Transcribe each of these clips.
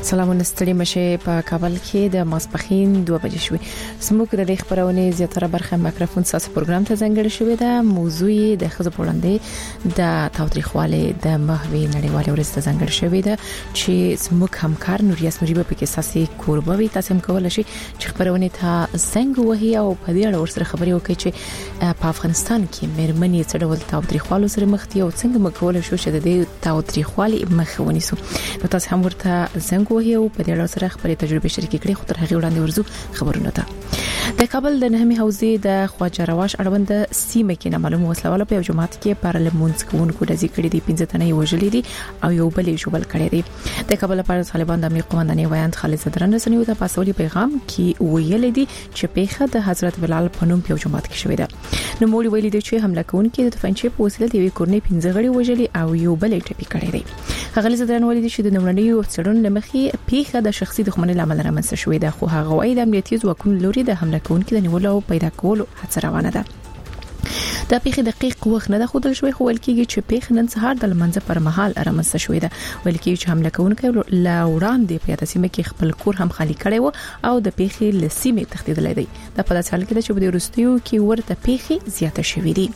سلامونه ستړي مشه په کابل کې د ماسپخین 2 بجې شوې سموک د خبرونه زیاتره برخه میکروفون ساس پروګرام ته ځانګړی شوې ده. موضوع د خزو پولاندې د تاوتریخواله د مهوي نړیواله ورځ ته ځانګړی شوې ده چې سموک همکار نوریاس مجيب په کې ساسي کوربوي تاسو هم کولای شئ چې خبرونه ته څنګه وهي او په دې اړه ورسره خبري وکړي چې په افغانستان کې مېرمنې څه ډول تاوتریخوالو سره مخ دي او څنګه مکول شو چې د تاوتریخوالي مخ ونیسو. نو تاسو هم ورته څنګه وهي او په دې اړه سره خبرې تجربه شریکې کړې خو تر هغه وړاندې ورزو خبرونه ته. د کابل د نهمي حوزې د خواجه رواش اړوند سیمه کې نامعلوم وسلواله په جماعت کې پارلمانس کوونکو د ذکر دي 15 تنه وژلې دي او یو بل یې شوبل کړی دی. د کابل لپاره طالبان د امنیت قومندانۍ ویاند خالد زدران رسنیو ته پاسولي پیغام کې ویل دي چې پیښه د حضرت بلال په نوم په جماعت کې شوې ده. نو مولوی ویلي دي چې حمله کوونکي د تفنچې په وسیله د کورنۍ 15 غړي وژلي او یو بل یې ټپي کړی دی. خالد زدران ویلي دي چې د نمونې څړون لمخې پیښه د شخصي دښمنۍ لامل رامنځته شوې ده خو هغه وايي د امنیتي ځواکونو لوري د حمله کوونکي د نیولو او پیدا کولو هڅه روانه ده. د پیښې دقیق وخت نه د خودل شوی خو ولکېږي چې پیښه نن سهار د لمنځه پر مهال رامنځته شوې ده. ولکېږي چې حمله کوونکی لا وړاندې په تاسیمه کې خپل کور هم خالی کړی و او د پیښې لسیمه تخدیدلې دی. د په داسې حال کې چې په دې وروستیو کې ورته پیښې زیاته شوې دي.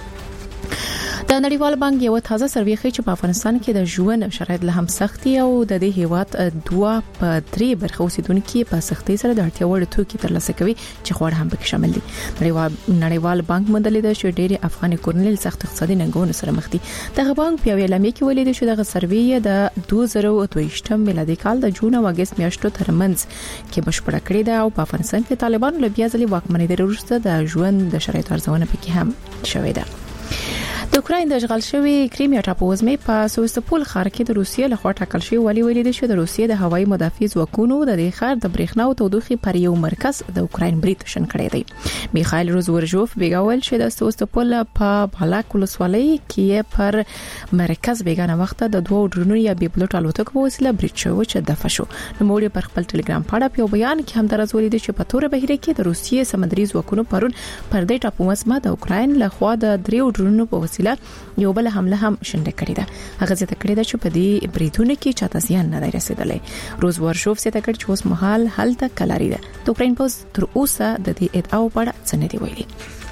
د نړیوال بانک یو تازه سروې ښیي چې په افغانستان کې د ژوند شرایط له هم سختي او د دې هیواد 2/3 برخه اوسیدونکو په سختي سره د اړتیا وړ توکي ترلاسه کوي چې خور هم پکې شامل دي. نړیوال بانک مندلې ده چې ډېری افغاني کورنۍ سخت اقتصادي ننګونو سره مخ دي. دغه بانک په اعلامیه کې ویلي چې دغه سروې د 2022 میلادي کال د جون او اگست میاشتو ترمنځ کې بشپړه کړې ده او په افغانستان کې طالبانو له بیا ځلې واکمنۍ وروسته د ژوند د شرایط ارزونه پکې هم شوې ده. د اوکراین د اشغال شوی کریمیا ټاپووزمې په سوستوپول ښار کې د روسیې لخوا ټاکل شوی ویلي دي چې د روسیې د هوایي مدافع ځواکونو د دې ښار د برېښنا او تودوخې پر یو مرکز د اوکراین برید شن کړی دی. میخایل روزورژوف بیګاول چې د سوستوپول په بالاک ولسوالۍ کې پر مرکز بیګانه وخت د دوه ډرونو یا بي پلوټ الوتکو په وسیله برید شو چې دفع شو. نو موږ پر خپل ټلګرام پاڼه په بیان کې هم درز ولیدل چې په تور بهیره کې د روسیې سمندري ځواکونو پرون پر دې ټاپووزمه د اوکراین لخوا د دریو ډرونو په وسیله یو بل حمله هم شنډه کړې ده. هغه ځکه کړې ده چې په دې بریدونو کې چاته زیان نه دی رسیدلی. روزورژوف څه تکړه چې اوس مهال هلته کلاري ده. د اوکراین پوز تر اوسه د دې ادعا په اړه څه نه دی ویلي.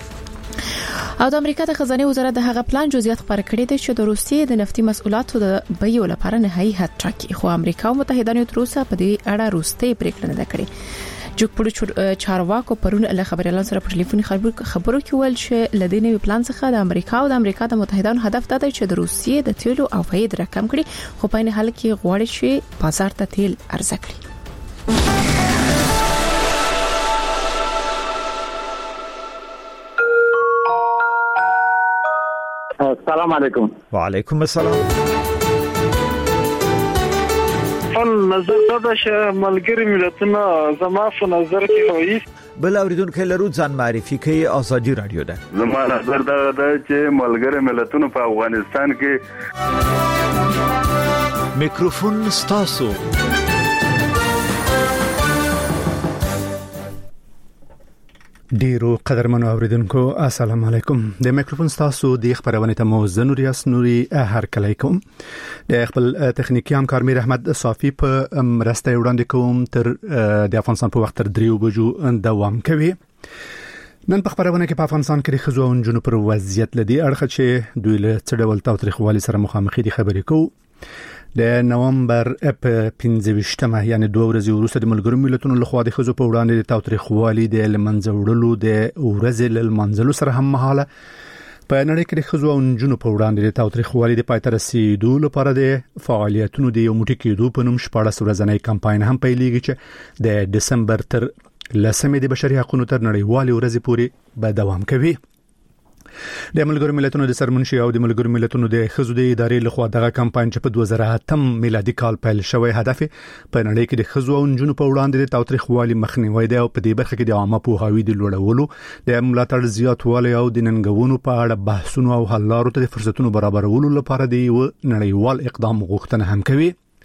او د امریکا د خزانه وزارت د هغه پلان جزئیات خبر کړی دی چې د روسیې د نفتي مسؤلاتو د بیو لپاره نهایي حد ټاکي خو امریکا او متحده ایالاتو تر اوسه په دې اړه روسي پریکړه نه کړې. جوړ چارواکو پرون له خبريالانو سره په ټلیفوني خبرو کې ول چې لدینوي پلان څخه د امریکا او د امریکا د متحدانو هدف دا دی چې د روسیې د تیلو او فاید رقم کړي خو په نه حال کې غواړي چې بازار ته تیل ارزه کړي. السلام علیکم. وعلیکم السلام. نظر دا چې ملګری ملتونه زما په نظر کې وایي بل اوریدونکو لرو ځان معرفي کوي ازادي رادیو ده. زما نظر دا چې ملګری ملتونه په افغانستان کې میکروفون ستاسو. ډیرو قدرمنو اوریدونکو السلام علیکم. د میکروفون تاسو د خبرونه ته موزن ریاست نوري هر کله کوم د خپل تخنیکی همکار میر احمد صافی په مرسته وړاندې کوم تر د افغانستان په وخت تر 3 بجو دوام کوي. نن په خبرونه کې په افغانستان کې خزو او جنوب پر وضعیت لدی اړخ چې دوی له څډول تاوتریخوالي سره مخامخ دي خبرې کوو. د نومبر په 15مه یعنی 2 ورځې وروسته د ملګرو ملتونو لخوا د خزو په وړاندې د تاوتریخوالي د لمنځوړلو د ورځې لمنځلو سره هم مهاله په نړۍ کې د خزو او نجونو په وړاندې د تاوتریخوالي د پای ته رسیدو لپاره د فعالیتونو د یو موټی کېدو په نوم 14 ورځنی کمپاین هم پیلېږي چې د دسمبر تر 10 د بشري حقوقو تر نړیوالې ورځې پورې به دوام کوي. د ملګرو ملتونو د سرمنشي او د ملګرو ملتونو د خزو د ادارې لخوا دغه کمپاین چې په 2008 میلادي کال پیل شوی هدف په نړۍ کې د خزو او نجونو په وړاندې د تاوتریخوالي مخنیوي دی او په دې برخه کې د عامه پوهاوی د لوړولو د ملاتړ زیاتوالي او د ننګونو په اړه بحثونه او حل لارو ته د فرصتونو برابرولو لپاره د نړیوال اقدام غوښتنه هم کوي.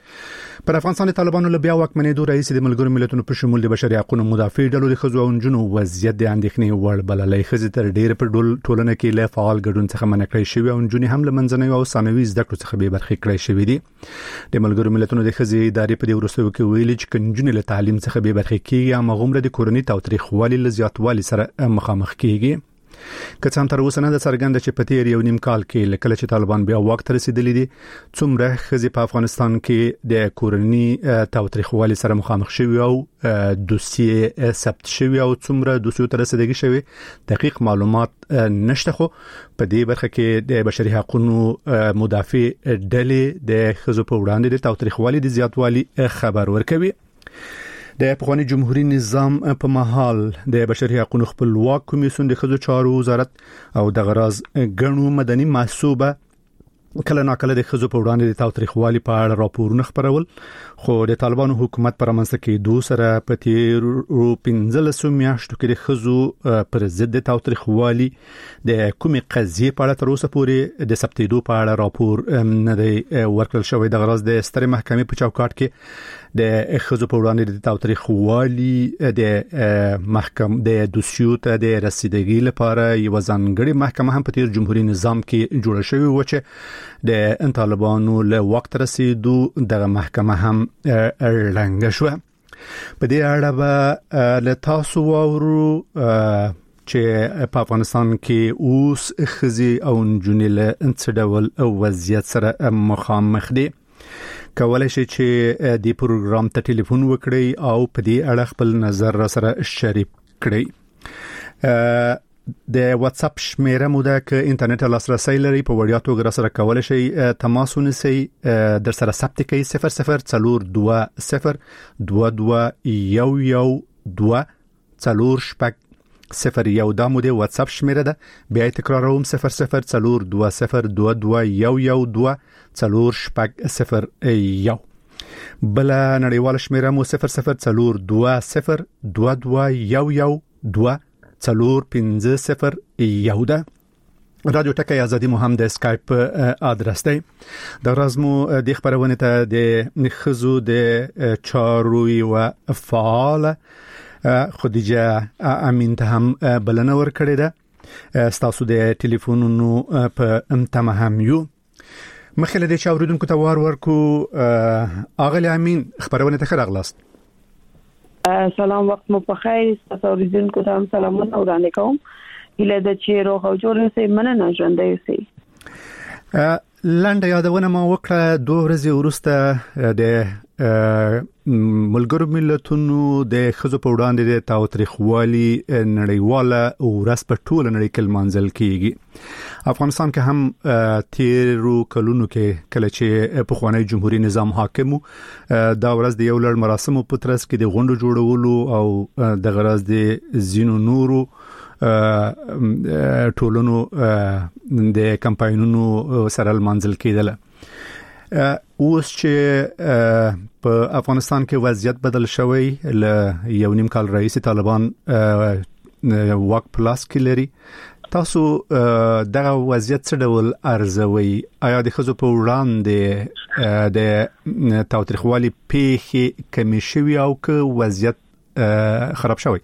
پر افغانستان د طالبانو له بیا واکمنېدو رئیس د ملګرو ملتونو په شمول د بشري حقوقو مدافع ډلو د ښځو او نجونو وضعیت د اندېښنې وړ بللی. ښځې تر ډېره په ټولنه کې له فعال ګډون څخه منع کړای شوي او نجونې هم له منځنیو او ثانوي زده کړو څخه بې برخې کړای شوي دي. د ملګرو ملتونو د ښځې ادارې په دې وروستیو کې ویلي چې نجونې له تعلیم څخه بې برخې کېږي هماغومره د کورني تاوتریخوالي له زیاتوالي سره مخامخ کېږي. که څه هم تر اوسه نه ده څرګنده چې په تیر 1.5 کال کې کله چې طالبان بیا واک ته رسیدلي دي څومره ښځې په افغانستان کې د کورني تاوتریخوالي سره مخامخ شوي او دوسیې ثبت شوي او څومره دوسیو ته رسیدګي شوي دقیق معلومات نشته. خو په دې برخه کې د بشري حقوقو مدافع ډلې د ښځو په وړاندې د تاوتریخوالي د زیاتوالي خبر ورکوي. د پخوانی جمهوریت نظام په محل د بشري حقوقو خپلواک کمیسیون د ښځو چارو وزارت او د غراز غنو مدني محسوبه کله ناکله د ښځو په وړاندې د تاوتریخوالي په اړه راپورونه خپرول. خو د طالبانو حکومت پر منځ کې دوسره په تیر 15 میاشتو کې د ښځو پر ضد د تاوتریخوالي د کومې قضیې په اړه تر اوسه پورې د ثبتېدو په اړه راپور نه دی ورکړل شوی. د غراز د سترې محکمې په چوکاټ کې د ښځو په وړاندې د تاوتریخوالي د محکمې د دوسیو ته د رسیدګۍ لپاره یو ځانګړي محکمه هم په تیر جمهوریت نظام کې جوړه شوې و چې د طالبانو له وخت رسیدو دغه محکمه هم رنګ شو. په دې اړه به له تاسو واورو چې په افغانستان کې اوس ښځې او نجونې له څه ډول وضعیت سره مخامخ دي. کولای شي چې د پروګرام ته ټلیفون وکړئ او په دې اړه خپل نظر را سره شریک کړئ. د واتس اپ شمیره مو ده که انټرنیټ لاسرسي لري په وړیا توګه را سره کولای شي تماس ونیسئ. در سره ثبت کړئ 0042 22 0 دا مو د واتس اپ شمیره ده. بیا تکراروم 0042 22 بل نړیواله شمیره مو 0042 450 ده. رادیو ټکی ازادي مو هم د اسکایپ ادرس دی. د رازمو د خبرونه ته د ښځو د چارو او فعال خدیجه امین ته هم بلنه ورکړې ده. تاسو د ټلیفونونو په امتمه هم یو مخله د چاوریدونکو ته ورکو. اغلی امین خبرونه ته راغلاست. سلام وخت مو په خیر. تاسو اوریدونکو ته هم سلامونه وړاندې کوم. هله د چیرې او جوړ سي مننه ژوندې سي. لاندې یادونه ما وکړه 2 ورځې وروسته د ملګرو ملتونو د ښځو په وړاندې د تاوتریخوالي نړیواله ورځ په ټوله نړۍ کې لمانځل کیږي. افغانستان کې هم تیرو کلونو کې کله چې پخوانی جمهوریت نظام حاکم دا ورځ د یو لړ مراسمو په ترڅ کې د غونډو جوړولو او د غرض د زینو نورو ټولونو د کمپاینونو سره لمانځل کېدل. اوس چې په افغانستان کې وضعیت بدل شوی ل 1.5 کال رئیس طالبان واک پلاس کې لري، تاسو دغه وضعیت څه ډول ارزوي؟ آیا د ښځو په وړاندې د تاوتریخوالي پیښې کمې شوي او که وضعیت خراب شوی؟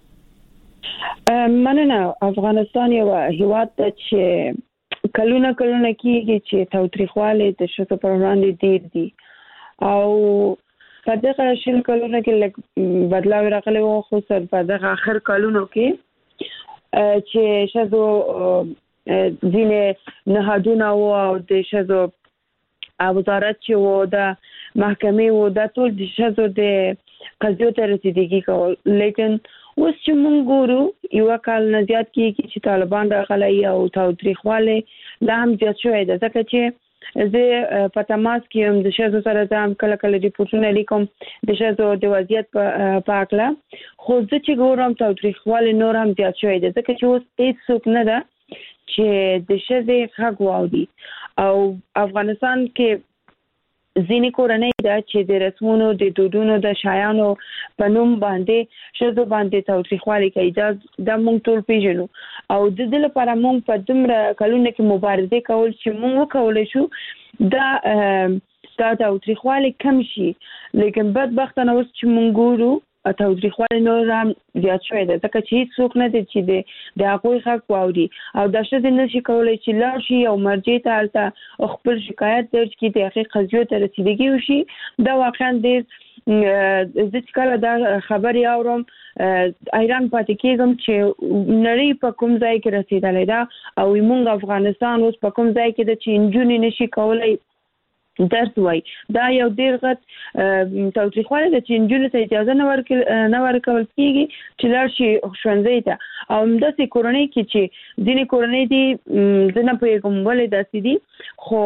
مننه. افغانستان یو هیواد دی چې کلونه کېږي چې تاوتریخوالي د ښځو په وړاندې ډیر دي او په دغه شل کلونو کې بدلاو راغلی و، خصوصا په دغه اخر کلونو کې چې ښځو ځینې نهادونه او د ښځو وزارت چې و د محکمې و دا ټول د ښځو د قضیو ته رسیدګي کول. لیکن اوس چې موږ ګورو یو کال نه زیات کېږي چې طالبان راغلي او تاوتریخواله لا هم زیات شوی ده، ځکه چې زه په تماس کې هم د ښځو سره ځم، کله ریپورتونه لیکم د ښځو د وضعیت په اړه، خو زه چې ګورم تاوتریخواله نور هم زیات شوی ده، ځکه چې اوس هیڅوک نه ده چې د ښځې حق واوري. او افغانستان کې ځینې کورنۍ ده چې د رسمونو د دودونو د شایانو په نوم باندې ښځو باندې تاوتریخوالي کوي. دا موږ ټول پیژنو او د دې لپاره موږ په دومره کلونو کې مبارزه کول چې موږ وکولای شو دا دا تاوتریخواله کم شي. لیکن بدبختانه اوس چې مونږ ګورو تاوتریخواله نور هم زیات شوی دی ځکه چې هیڅ څوک نه دی چې د هغوی حق واوري او دا ښځې نشي کولی چې لاړ شي او مرجع ته هلته خپل شکایت درج کړي د هغې قضیو ته رسیدګي وشي. دا واقعا ډېر زه چې کله دا خبرې اورم حیران پاتې کېږم چې نړۍ په کوم ځای کې رسېدلی ده او موږ افغانستان اوس په کوم ځای کې ده چې نجونې نشي کولی درس وای. دا یو ډیر غټ تاوتریخواله ده چې نجونې ته اجازه نه ورکول کېږي چې لاړ شي ښوونځي ته. او همداسې کورنۍ کې چې ځینې کورنۍ دي زه نه پوهېږم ولې داسې دي خو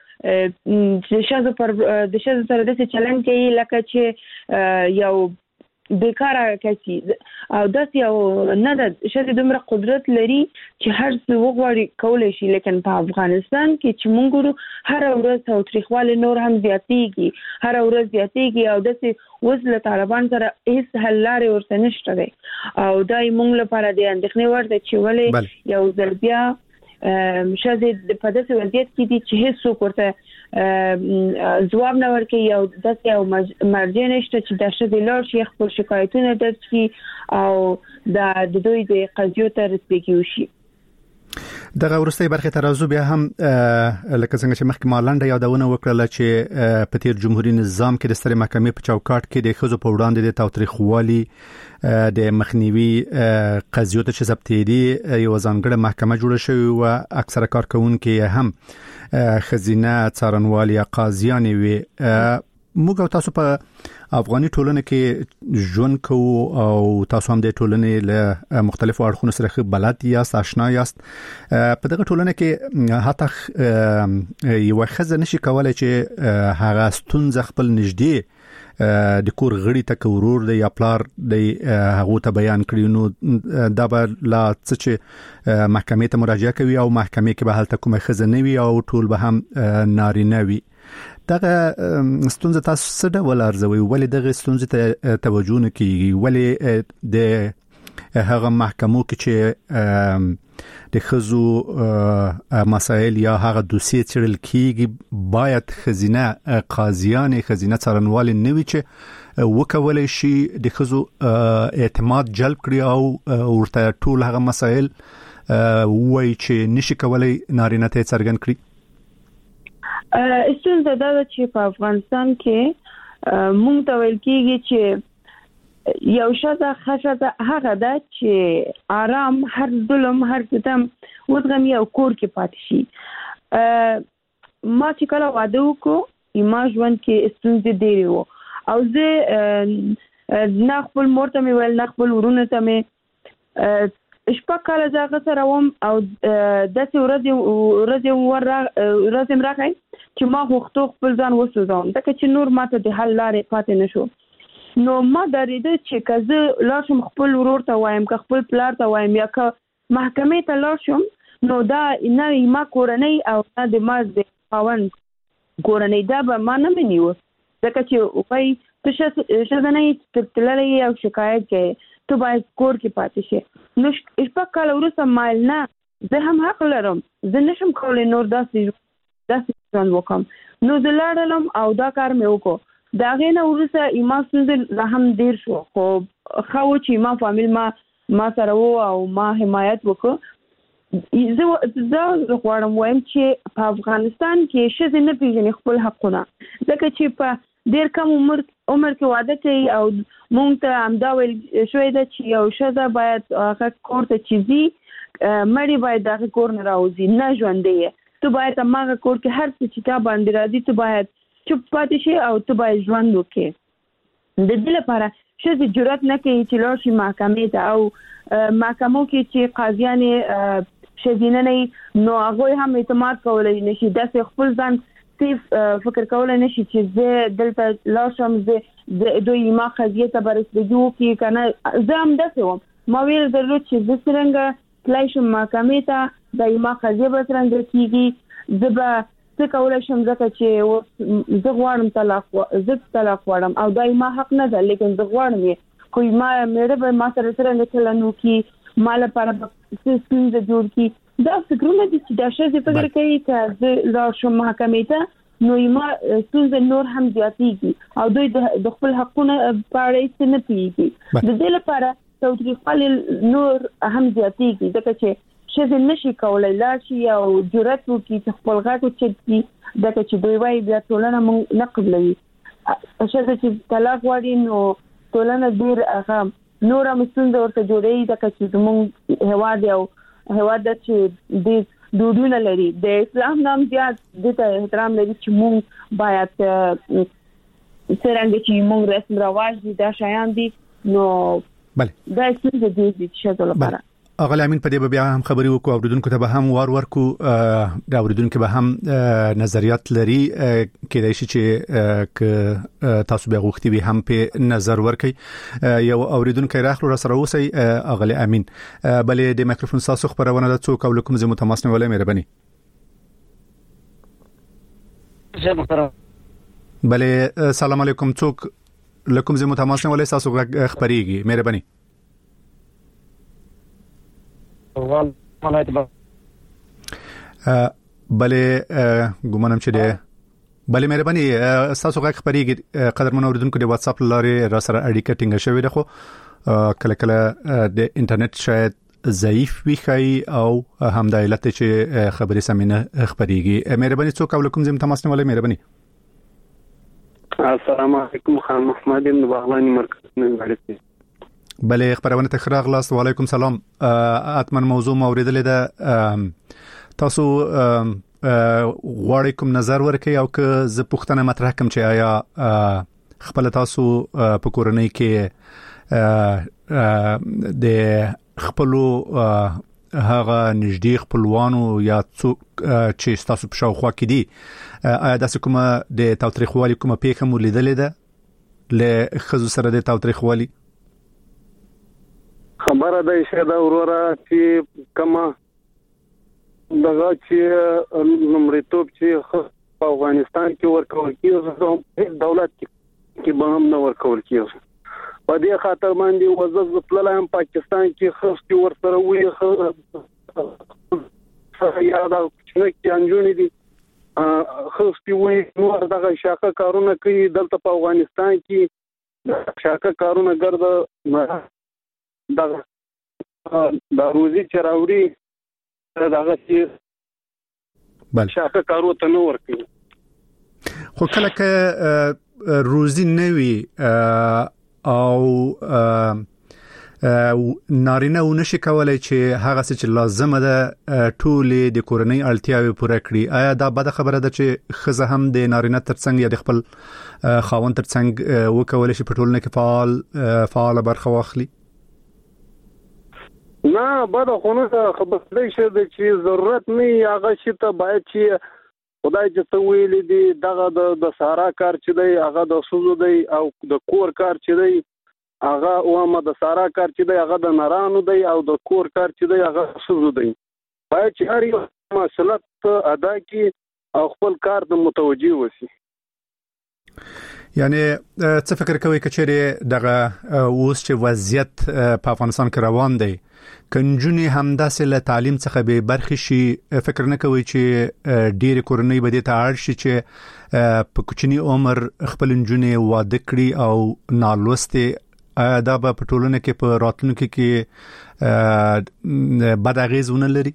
د ښځو سره داسې چلند کوي لکه چې یو بیکاره کسي او داسې یو نه ده. ښځې دومره قدرت لري چې هر څه وغواړي کولی شي. لیکن په افغانستان کې چې موږ ګورو هره ورځ تاوتریخواله نور هم هره ورځ زیاتېږي او داسې اوس له طالبان سره هیڅ حل لارې ورته نشته دی او دا یې موږ لپاره د اندېښنې وړ ده چې ولې یو ځل بیا ښځې په داسې وضعیت کې دي چې هیڅ څوک ورته ځواب نه ورکوي او داسې یو مرجع نشته چې دا ښځې لاړ شي خپل شکایتونه درج کړي او د دوی د قضیو ته رسیدګي وشي. دغه ورستۍ برخې ته راځو. بیا هم لکه څنګه چې مخکې ما لنډه یادونه وکړله چې په تیر جمهوریت نظام کې د سترې محکمې په چوکاټ کې د ښځو په وړاندې د تاوتریخوالي د مخنیوي قضیو ته چې ضبطېدي یوه ځانګړې محکمه جوړه شوې وه. اکثره کارکوونکي هم ښځینه څارنوال یا قاضیانې وې. موږ او تاسو په افغاني ټولنه کې ژوند کوو او تاسو هم د ټولنې له مختلفو اړخونو سره بلد یاست، آشنا یاست. په دغه ټولنه کې حتی یو ښځه نشي کولای چې هغه ستونزه خپل نږدې د کور غړي ته ورور دی یا پلار دی هغه ته بیان کړي، نو دا به لا څه چې محکمې ته مراجعه کوي او محکمې کې به هلته کومه ښځه نه وي او ټول به هم نارینه وي. دغه ستونزه تاسو څه ډول ارزوي؟ ولې دغه ستونزه ته توجه نه کیږي؟ ولې د هغه محکمو کې چې د ښځو مسائل یا هغه دوسیې څېړل کیږي باید ښځینه قاضیان، ښځینه څارنوالې نه وي چې وکولی شي د ښځو اعتماد جلب کړي او ورته ټول هغه مسائل وایي چې نشي کولی نارینه ته څرګند کړي؟ ستونزه دا ده چې په افغانستان کې مونږ ته ویل کېږي چې یو ښځه ښه ښځه هغه ده چې آرام هر ظلم هر ستم وزغمي او کور کې پاتې شي. ما چې کله واده وکړو ما ژوند کې ستونزې ډېرې وو او زه نه خپل مور ته مې ویل نه خپل ورونو ته مې شپږ کاله زه هغه سره وم او داسې ورځ م راغی چې ما غوښتو خپل ځان وسوځوم ځکه چې نور ماته د حل لارې پاتې نه شو. نو ما درېده چې که زه لاړ شم خپل ورور ته وایم که خپل پلار ته وایم یا که محکمې ته لاړ شم نو دا نه ما کورنۍ او نه د ما د خاوند کورنۍ دا به ما نه مني اوس ځکه چې وایي ته ښځه نه یې تللی او شکایت کوې ته باید کور کې پاتې شي. نو شپږ کاله وروسته مایل نه زه هم حق لرم، زه نشم کولی نور داسې ژوند وکړم. نو زه لاړلم او دا کار مې وکړو. د هغې نه وروسته ما ستونزې لا هم ډېر شو خو ښه و چې ما فامیل ما سره و او ما حمایت وکړو. زه غواړم وایم چې په افغانستان کې ښځې نه پېژني خپل حقونه ځکه چې په ډېر کم عمر کې واده کوي او مونږ ته همدا ویل شوی ده چې یو ښځه باید هغه کور ته چې ځي مړی باید د هغې کور نه راوځي نه ژوندی یې. ته باید هماغه کور کې هر څه چې تا باندې راځي ته باید چوپ پاتې شي او ته باید ژوند وکړې. د دې لپاره ښځې جرأت نه کوي چې لاړ شي محکمې ته او محکمو کې چې قاضیانې ښځینه نه وي نو هغوی هم اعتماد کولی نه شي، داسې خپل ځان سیف فکر کولی نه شي چې زه دلته لاړ شم دوی ما قضیې ته به رسېدګي وکړي که نه. زه هم داسې وم، ما ویل درلود چې زه څرنګه تللی شم محکمې ته دا ما قضیې به څرنګه کېږي، زه به څه کولی شم ځکه چې زه غواړم طلاق غواړم او دا ما حق نه ده لیکن زه غواړم یې خو ما میړه به ما سره څرنګه چلند وکړي، ما لپاره به څه ستونزه جوړ کړي. دا فکرونه دي چې دا ښځې فکر کوي که زه لاړ شم محکمې ته نو ما څنګه نور هم زیاتېږي او دوی د خپل حقونه په اړه څه نه پیږي د دې لپاره تاوتریخوالی نور هم زیاتېږي ځکه چې شذ نشي کولای لاشي او جرأت وکړي چې خپل غاټو چټي ځکه چې دوی وايي بیا ټولنه نه قبلوي شذ چې طلاق وړي نو ټولنه ډیر هغه نور هم څنګه ورته جوړي ځکه چې موږ هواد چې د دودونه لري د اسلام نام زیات د احترام لري چې موږ باید څنګه چې موږ رسم رواج دي دا شایان دي نو بله دا څنګه دي چې لپاره اغلی امین په دې بیا هم خبري وکړو اوریدونکو ته به هم ورکو دا اوریدونکو به هم نظریات لري کېدای شي چې تاسو به غوښتي به هم په نظر ورکړي یو اوریدونکو راخلو را سره اوسئ اغلی امین بلې د میکروفون تاسو خبرونه د څوک او کوم زمو تماس نه ولې مهرباني بلې سلام علیکم څوک لکم زمو تماس نه ولې تاسو خبريږي مهرباني بله ګومانم چې ده بله مهرباني تاسو غږ خبريږي قدرمن اوریدونکو د واتس اپ لارې را سره اړیکه ټینګه شوې ده خو کله کله د انټرنیټ شاید ضعیف وي خای او هم د علت چې خبري سمینه خبريږي مهرباني څوک او کوم زم تماس نه ولې مهرباني السلام علیکم خان محمد بن بغلانی مرکز نه غړي بله خبرونه تخراغ لاس وعلیکم سلام اتمن موضوع موریدلې ده تاسو غواړئ کوم نظر ورکړئ او که زه پوښتنه مطرح کوم چې آیا خپل تاسو په کورنۍ کې د خپل هغه نږدې خپلوانو یا څوک چې تاسو په شاوخوا کې دي آیا داسې کومه د تاوتریخوالي کومه پیښه مو لیدلې ده له خزو سره د تاوتریخوالي خبره ده چې دا وروره چې کما دغه چې نمرتوب چې په افغانستان کې ورکول کیږي دولت کې به هم نه ورکول کیږي په دې خاطر باندې وزز پلان پاکستان کې خصوصي ورسره وي یا دا چې انجونې دي خصوصي وي نو دغه شاکه کارونه کوي دلته په افغانستان کې شاکه کارونه ګرځي دا روزي چراوري دغه چې شاکه کارو ته نو ورکي خو کله که روزي نوي او نارینه ونشي کولای چې هغه څه چې لازم ده ټولې د کورنۍ اړتیاوې پوره کړي آیا دا بده خبره ده چې خزه هم د نارینه ترڅنګ یا د خپل خاوند ترڅنګ وکولای شي په ټولنه کې فعال برخه واخلي نه بده خونه خبرې شه د چې ضرورت نه هغه شي ته باید چې خدای چې ته ویلې دي دغه د سارا کار چې دی هغه د سوزو دی او د کور کار چې دی هغه او د سارا کار چې دی هغه د نارانو دی او د کور کار چې دی هغه سوزو دی باید چې هر یو مسؤلیت ادا کړي او خپل کار د متوجي وسی یعنی څه فکر کوي کچېره دغه اوس چې وضعیت په افغانستان کې روان دی کنجونی همداسې له تعلیم څخه به برخې شي فکر نه کوي چې ډېر کورنۍ به د تعال شي چې په کوچني عمر خپل انجونی واده کړي او نالوسته دا به په ټولنه کې په راتلونکو کې بد اغیزونه لري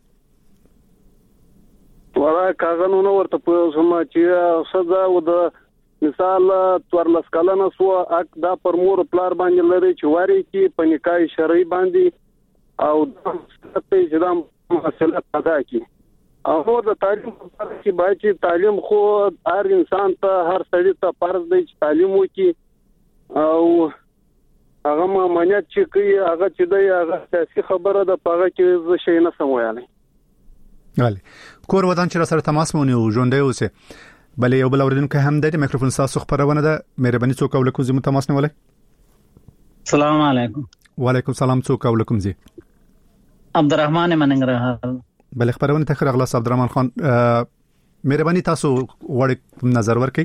ولا کاغذونه ورته په سم چې سزا و د مثال تورلس کلنه سو اک دا پر مور پلار باندې لري چې واري کې په نکاح شرعي باندې او د اسلام مسله ادا کی او د تعلیم په کې باید چې تعلیم خو هر انسان ته هر سړی ته فرض دی چې تعلیم وکړي او هغه مامانیت چې کوي هغه چې دی هغه سیاسي خبره ده په هغه کې څه شي نه سمویاله غالي کور ودان چې سره تماس مونږ ژوندې اوسه بلې یو بل اوریدونکو هم د میکروفون تاسو خبرونه ده مهرباني څوک او لکم زمو تماس نه ولې السلام علیکم وعلیکم السلام څوک او لکم زی عبدالرحمن مننګره بل خبرونه تخر اغلاس عبدالرحمن خان مهرباني تاسو وړ نظر ورکړئ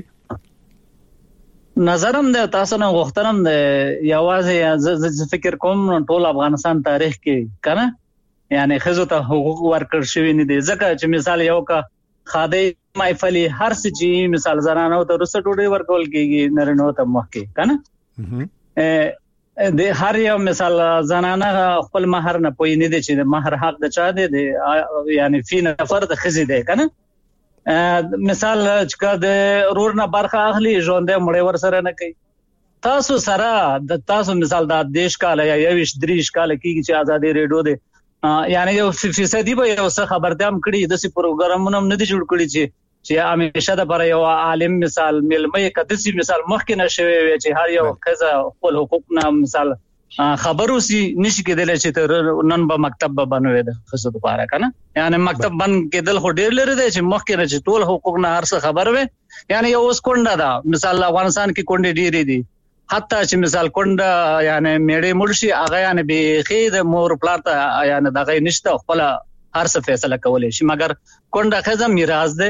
نظرم ده تاسو نه غوښتنم ده یوازې ز فکر کوم ټول افغانستان تاریخ کې کنه یعنی خزو ته حقوق ورکړ شوی نه دي ځکه چې مثال یو کا خادي محفلي هر څه چې مثال زنانو ته رسټ ډوډۍ ورکول کیږي نرینو ته مخکې کنه د هر یو مثال زنانه خپل مہر نه پوي نه دي چې مہر حق د چا دی یعنی فی نفر د خزي دی کنه مثال چې د رور نه برخه اخلي ژوند مړ ور سره نه کوي تاسو سره د تاسو مثال د دیش کال یا 23 کال کېږي چې ازادي ریډیو دی یعنی یو فیصدي به یو څه خبرتام کړي د سي پروګرامونو نه دي جوړ کړي چې همیشه د پر یو عالم مثال ملمه قدسي مثال مخکې نشوي چې هر یو خزه خپل حقوق نه مثال خبرو سي نشي کېدل چې نن به مکتب به بنوي د خزه لپاره کنه یعنی مکتب بن کېدل خو ډیر لري دی چې مخکې نه چې ټول حقوق نه هر څه خبر وي یعنی یو اوس کونډه ده مثال افغانستان کې کونډې ډېرې دي حتی چې مثال کونډه یعنی میړې مرشي هغه یعنی به خید مور پلار ته یعنی دغه نشته خپل هر څه فیصله کولای شي مګر کونډه خزه میراث ده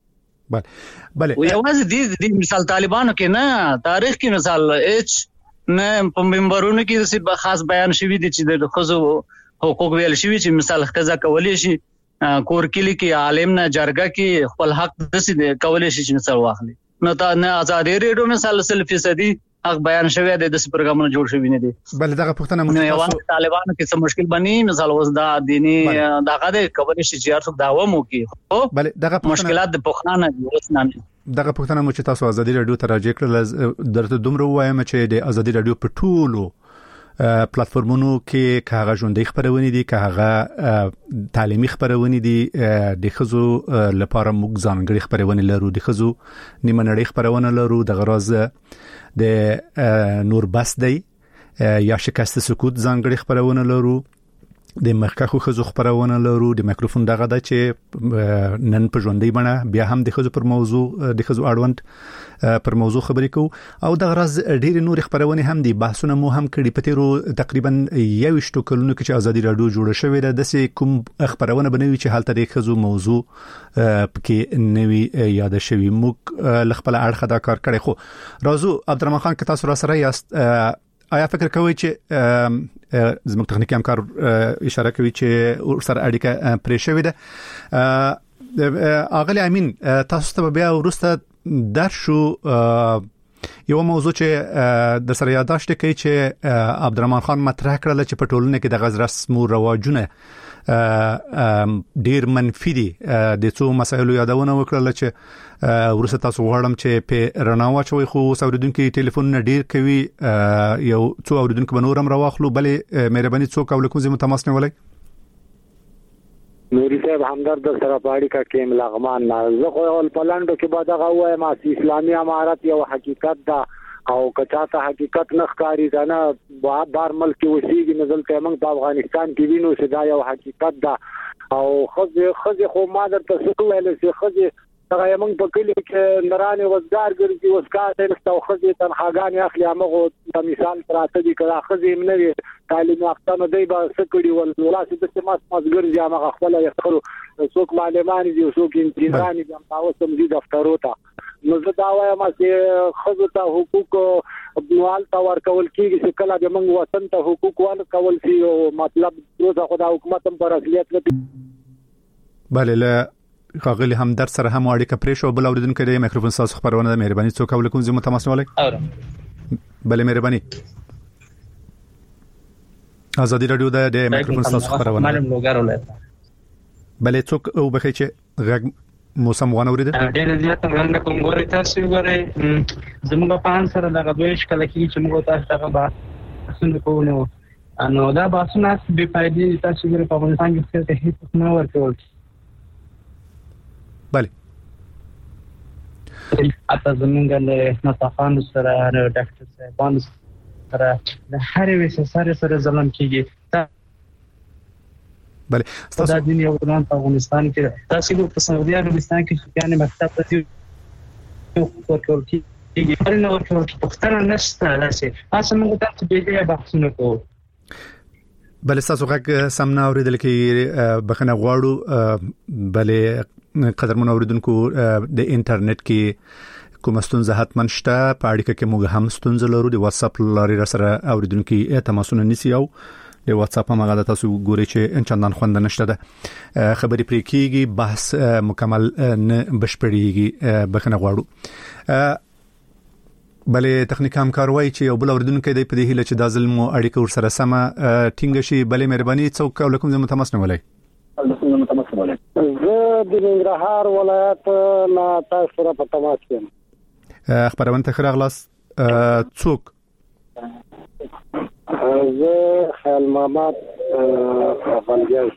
بله یوازې دې مثال طالبانو کې نه تاریخ کې مثال اچ نه په منبرونو کې خاص بیان شوی دي چې د خزو حقوق ویل شوی چې مثال خزه کولای شي کور کلی کې عالم نه جرګه کې خپل حق دسي کولای شي چې مثال واخلي نه آزادي ریډیو مثال 100% حق بیان شوی دی د پروګرامونو جوړ شوی نه دي بل دغه پښتنه مو طالبانو کې څه مشکل بني مثال اوس دا دینی دغه د کولای شي چې هر څوک داوم وکي بل دغه مشکلات د پښتنه اوس نه دغه پښتنه مو چې تاسو ازادي رادیو ته راځي کړل درته دومره وایم چې د ازادي رادیو په ټولو پلیټفارمونو کې کاغه ژوندۍ خبرونه دي کاغه تعلیمي خبرونه دي د خزو لپاره موږ ځانګړي خبرونه لرو د خزو نیمه نړۍ خبرونه لرو د غراز د نور بس دی یا شکست سکوت ځانګړي خبرونه لرو د مخکخو خزو خبرونه لرو د میکروفون دغه د چې نن په ژوندۍ بڼه بیا هم د خزو پر موضوع د خزو اړوند پر موضوع خبرې کوو او د غراز ډېر نور خبرونه هم دي بحثونه مو هم کړي په تیرو تقریبا 21 کلونو کې چې ازادي رادیو جوړه شوې ده د کوم خبرونه بنوي چې حالت د خزو موضوع پکې نوي یاد شوی موږ لخپل اړخه دا کار کړی خو رازو عبدالرحمن خان که تاسو را سره یاست آیا فکر کوئ چې زموږ تخنیکی همکار اشاره کوي چې سره اړیکه پرې شوې ده اغلی امین تاسو ته بیا ورسته درشو یو موضوع چې د سره یاداشت کوي چې عبدالرحمن خان مطرح کړل چې په ټولنه کې د غز رسم او رواجونه ډیر منفي دي د څو مسایلو یادونه وکړل چې ورسته تاسو غواړم چې په رڼا واچوي خو اوریدونکو ټلیفون نه ډیر کوي یو څو اوریدونکو بنورم راوخلو بلې مهرباني څوک او کوم زمو تماس نه ولای نوري صاحب همدرد سره پاړی کا کېم لغمان زه خو ول پلاندو کې بعد هغه وای ما اسلامي امارت یو حقیقت دا او کچاته حقیقت نخکاری کنه بار ملک وسیږي نزل ته موږ په افغانستان کې وینو چې دا یو حقیقت دا او خزه خو ما درته څه ویل چې خزه هغه موږ په کلی کې نرانه وزګار ګرځي وسکار نشته خزه تنخواګان اخلي هغه د مثال تراته دي کړه خزه منوي تعلیم یافتانه دی به سکړي ول ولاسه د سماس ګرځي هغه خپل یخرو څوک معلمان دي څوک انجینران دي تاسو سم دي دفترو ته نو زه دا وایم چې خزه ته حقوق نوال تا ورکول کیږي چې کله د موږ وطن ته حقوق ورکول شي او مطلب روزه خدای حکومت هم پر اصلیت لري بله خاغلی هم در سره هم اړیکه پرې شو بل اوریدونکو د میکروفون تاسو خبرونه د مهرباني څوک ولیکم زموږ تماس ولای بله مهرباني ازادي رادیو د میکروفون تاسو خبرونه معلوم لوګار ولای بله څوک او بخی چې غږ موسم غوڼه ورید ډېر زیات څنګه کوم ګوري تاسو ګورئ زموږ په ان سره دغه دویش کله کې چې موږ تاسو ته باسن کوو نو دا باسن اس به فائدې تاسو ګورئ په افغانستان کې څه هیڅ نه ورکول بله اته زمونږ له نصافان سره ډاکټر صاحبان سره د هر وسه سره ظلم کیږي بله تاسو د دنیا په افغانستان کې تاسو په سعودي عربستان کې یعنی مکتب ته ورکول کیږي نه ورکول پښتنه نشته راځي تاسو موږ ته به بحثونه کوو بله تاسو غږ سمنا اوریدل کې بخنه غواړو بله قدرمن اوریدونکو د انټرنیټ کې کوم ستونزه حتمن شته په اړیکه کې موږ هم ستونزه لرو د واتس اپ لارې سره اوریدونکو تماسونه نسی او د واتس اپ مغه تاسو ګوري چې چندان خوند نشته ده خبرې پرې کیږي بحث مکمل نه بشپړیږي بخنه غواړو بلې تخنیک همکاروي چې یو بل اوردونکو د په دې هله چې د ظلم اړیکه ور سره سم ټینګ شي بلې مهرباني څوک لکم زموږ تماس نه ولای زه د ننګرهار ولایت نه تاسو سره په تماس یم خبرونه ته راغلاست څوک زه خیال محمد افغانجان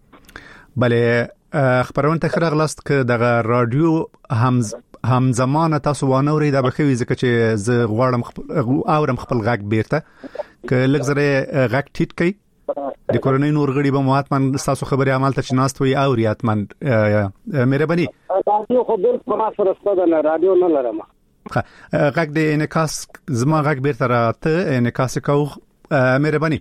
بلې خبرونه ته راغلاست ک د رادیو همزمانه تاسو وانوري د بخوي ځکه چې زه غواړم اورم خپل غږ بیرته ک لږ غږ ټیټ کړئ د کورونی نور غړي به مهاتمن تاسو خبري عمل ته چناست وي او ریاتمن مهرباني رادیو خو بل په سره ستاسو نه رادیو نه لرم غږ د انعکاس زما غږ بیرته راته انعکاس کو مهرباني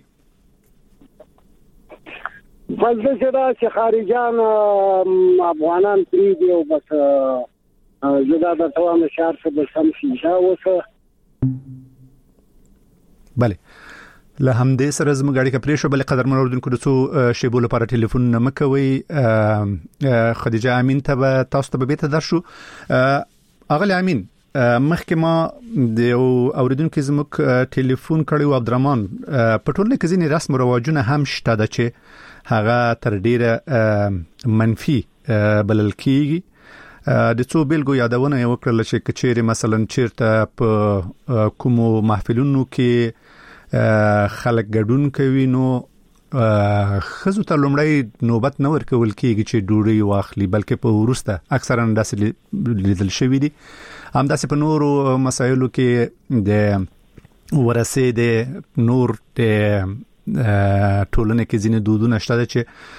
فلسفه چې دا چې خارجان افغانان پری دی او بس زدا د توام شهر څخه به سم شي اوسه bale له همدې سره زموږ اړیکه پرې شو بل قدر منوردونکو د څو شیبو لپاره ټلیفون نه مکوي خدیجه امین ته تاسو ته به ته درشو اغلی امین مخکې ما د اوریدونکو زموږ ټلیفون کړیو عبدالرحمن په ټولنه کې ځینې رسم او رواجونه هم شته د چې هغه تر ډیره منفي بلل کیږي د څو بیلګو یادونه یو کړل چې کچېره مثلا چیرته په کومو محفلونو کې خلک ګډون کوي نو خزو ته لومړی نوبت نه ورکول کیږي چې ډوډۍ واخلي بلکې په ورسته اکثرا داسې لیدل شوی دي هم داسې په نورو مسایلو کې د ورسې د نور د ټولنې کې ځینې دودونه شته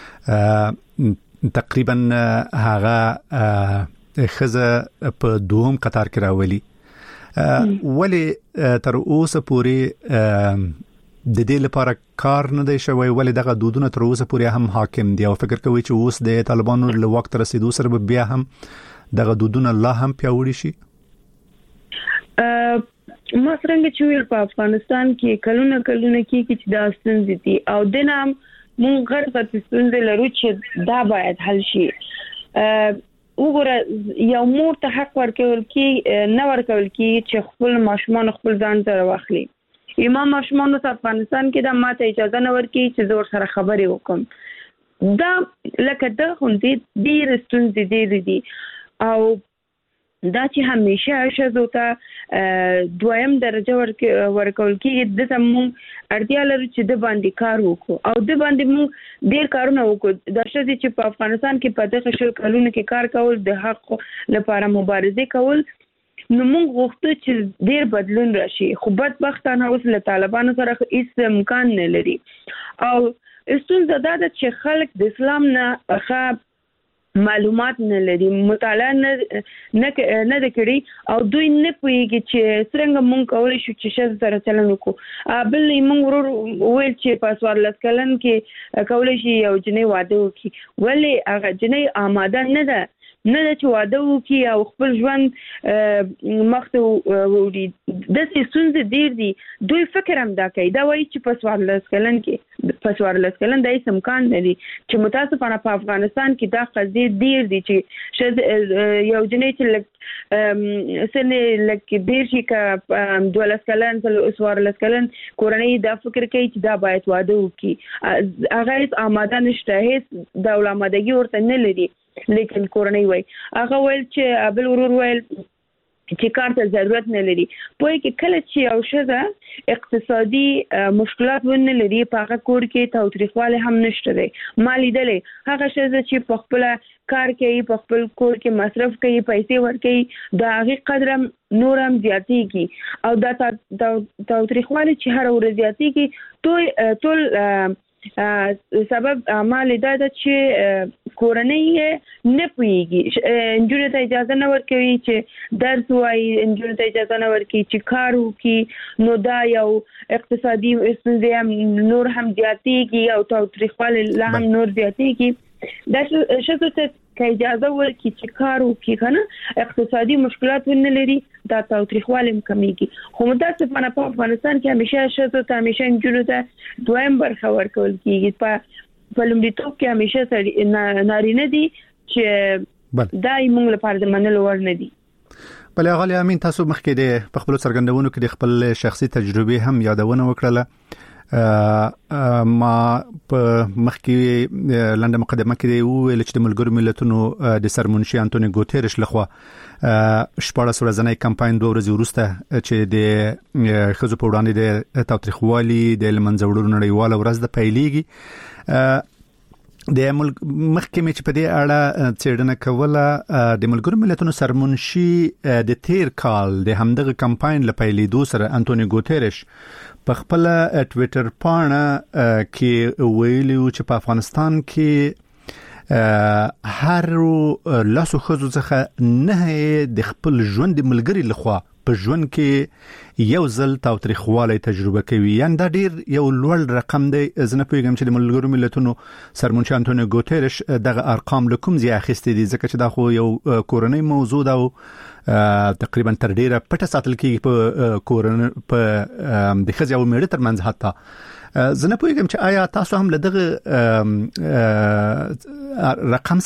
چې تقریبا هغه خزه په دوم قطار کې راولي ولی تر اوسه پورې د دې لپاره کار نه دی شوی ولی دغه دودونه تر اوسه پورې هم حاکم دي او فکر کوي چې اوس د طالبانو له وخت رسیدو سره بیا هم دغه دودونه لا هم پیاوړي شي ما څنګه چې ویل په افغانستان کې کلونه کې چې دا ستونزې دي او د نام مونږ غرفت ستونزې لرو چې دا باید حل شي وګوره یو مور ته حق ورکول کې نه ورکول کې چې خپل ماشومان خپل ځان ته واخلي امام ماشومان په افغانستان کې دا ماته اجازه نه ورکړي چې زور سره خبرې وکم دا لکه د خوندې ډیر ستونزې دي او دا چې همیشه شزو ته دویم درجه ورکول کېږي د تمون اړتیا لري چې د باندې کار وکړو او د باندې موږ ډیر کارونه وکړو د شزې چې په افغانستان کې په دغه شل کلونو کې کار کول د حق لپاره مبارزه کول نو موږ غوښتو چې ډیر بدلون راشي خو بدبختانه اوس له طالبانو سره هیڅ امکان نه لري او ستونزه دا ده چې خلک د اسلام نه معلومات نه لري مطالعه نه کړي او دوی نه پوهیږي چې څنګه مونږ کولای شو چې شذ سره چلن وکړو بل موږ ورور ویل چې په 14 کلن کې کولای شي یو جنې واده وکړي ولی هغه جنې آماده نه ده چې واده وکړي او خپل ژوند مخته وړي د ستونزې ډیر دي دوی فکر هم دا کوي دا وایي چې په 14 کلن د هیڅ امکان نه دي چې متاسفانه په افغانستان کې دا قضیه ډیر دي چې یو جنې چې سنې لکه ډیر شي کا 12 کلن 14 کلن کورنۍ دا فکر کوي چې دا باید واده وکړي هغه هیڅ آماده نشته هیڅ د آمادګي ورته نه لري لیکن کورنۍ وای هغه ویل چې بل ورور ویل چې کار ته ضرورت نه لري پوهې کې کله چې یو شذ اقتصادي مشکلات ونه لري په هغه کور کې تاوتریخواله هم نشته دی مالی دلې هغه شذ چې په خپل کار کوي په خپل کور کې مصرف کوي پیسې ورکوي دا هغه قدر نور هم زیاتېږي او دا تاوتریخواله چې هر ورځ زیاتېږي ټول سبب عمل دا چې کورنۍ نه پوهیږي انجونو ته اجازه نه ورکوي چې درس وایي انجونو ته اجازه نه ورکوي چې کار وکړي نو دا یو اقتصادي ستونزې نور هم زیاتېږي او تاوتریخواله لا هم نور زیاتېږي دا شته چې اجازه ورکړي چې کار وکړي کنه اقتصادي مشکلات ونه لري دا تاوتریخواله کمیږي خو متاسفانه په افغانستان کې همیشه شته ته همیشه انجونو ته دویم برخه ورکول کیږي په لومړیتوب کې همیشه نارینه دي چې دای موږ لپاره د منلو ور نه دي. بل غالي امين تاسو مخکې د خپل څرګندونو کې د خپل شخصي تجربه هم یادونه وکړه. ما په مخکې لنډه مقدمه کې ویل چې د ملګرو ملتونو د سرمنشي انټونیو ګوتيرش لخوا شپږ ورځنی کمپاین 2 ورځې وروسته چې د خزو په وړاندې د تاوتریخوالي د لمنځوړو نړیواله ورځ د پیلېږي د محکمې چې په دې اړه څېړنه کوله د ملګرو ملتونو سرمنشي د تیر کال د همدغه کمپاین لپاره لیدو سره انټونیو ګوتيرش په خپل ټوئیټر باندې کې ویلي چې په افغانستان کې هر لاسو خزو څخه نه د خپل ژوند ملګری لخوا په ژوند کې یو ځل تاوتریخواله تجربه کوي. یعنی دا ډیر یو لوړ رقم دی. زه نه پوهیږم چې د ملګرو ملتونو سرمنشي انټونیو ګوتيرش دغه ارقام لکم زی اخیستي دي ځکه چې دا خو یو کورنۍ موضوع ده او تقریبا تر ډیره پټه ساتل کیږي په کورن په د خځې او میړه ترمنځ. حتی زه نه پوهیږم چې آیا تاسو هم لدغه رقم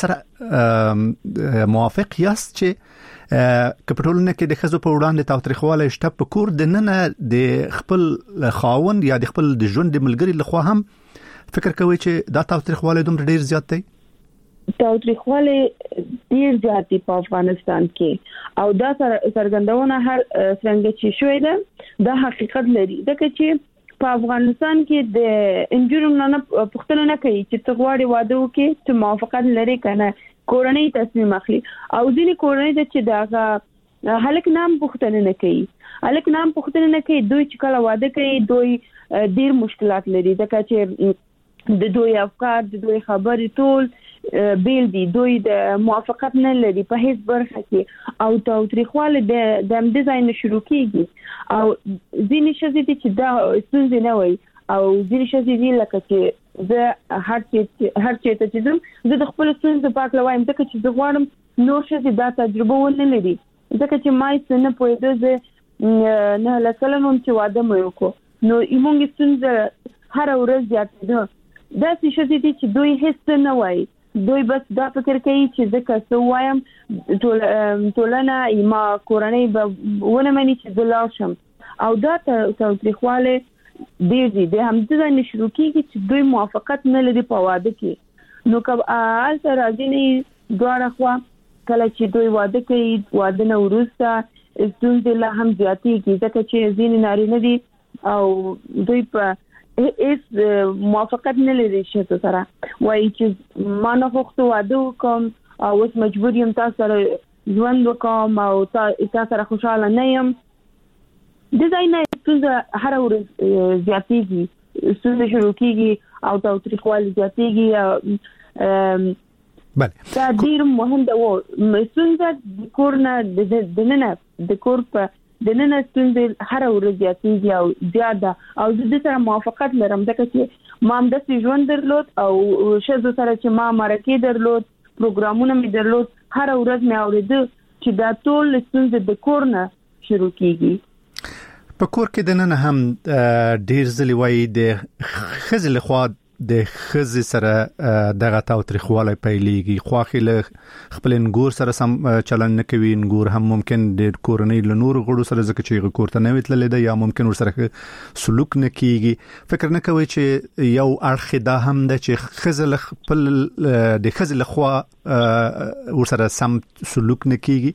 سره موافق یاست چې کپټولنه کې د خزو په وړاندې تاوتریخواله شته په کور د نن د خپل خاوند یا د خپل د ژوند د ملګری لخوا هم فکر کوي چې دا تاوتریخواله دومره ډیر زیات دی؟ تاوتریخواله ډیر زیات دی په افغانستان کې او دا څرګندونه هر څنګه چې شوې ده دا حقیقت لري. ځکه چې په افغانستان کې د انجرم نه پښتنه نه کوي چې تغواړي واده وکړي چې موافقت لري کنه کورنۍ تصمیم اخلي او ځینې کورنۍ د چې دا هلک نام پښتنه نه کوي دوی چې کله واده کوي دوی ډیر مشکلات لري ځکه چې د دوی افکار د دوی خبرې ټول بیل دي دوی د موافقت نه لري په هیڅ برخه کې او تاوتریخواله د ډیزاین شروع کیږي او ځینې شې دي چې دا څنګه نه وي او ځینې شې دي لکه چې زه هر چیرته چې زه د خپل ستونزې پاک لوایم ځکه چې زه غواړم نور شې دا تجربه ونه لري ځکه چې ما یې نه پوهېده زه نه لکلنوم چې واده مې وکړو نو ایمونږ ستونزه هر ورځ زیاتېده. داسې شې دي چې دوی هیڅ نه وایي دوی بس دا فکر کوي چې زه که څه وایم ټولنه ما کورنۍ به ونه مني چې زه لاړ شم او دا تاوتریخواله ډیر دي د همدغه نشرو کېږي چې دوی موافقت نه لري په واده کې. نو که آلته راځي نه دواره خوا کله چې دوی واده کوي واده نه وروسته ستونزې لا هم زیاتېږي ځکه چې ځینې نارینه دي او دوی په هیڅ موافقت نه لري شته سره وایي چې ما نه غوښتو واده وکړم او اوس مجبور یم تاسو سره ژوند وکړم او تاسو سره خوشاله نه یم. د ځای نه ستونزه هر ورځ زیاتېږي ستونزه شروع کېږي او تاوتریخواله زیاتېږي. دا ډیر مهم ده ستونزه د کور نه د کور په د نن ستونزه هر ورځ زیاتېږي او زیاده او د سره موافقت لرم ځکه چې ما هم د ژوند درلود او شذ سره چې ما مرکه درلود پروګرامونه می درلود هر ورځ مې اورېده چې دا ټول ستونزه د کور نه شروع کېږي. په کور کې د نن هم ډیر ځلې وایي د خزل خوا د خزې سره دغه تاوتریخواله پیلېږي خواخې له خپل انګور سره سم چلن نه کوي. انګور هم ممکن د کورنۍ له نور غړو سره ځکه چې کور ته نه وتللی ده یا ممکن ورسره سلوک نه کیږي. فکر نه کوي چې یو اړخ دا هم ده چې خزل خپل د خزل خوا ورسره سم سلوک نه کیږي.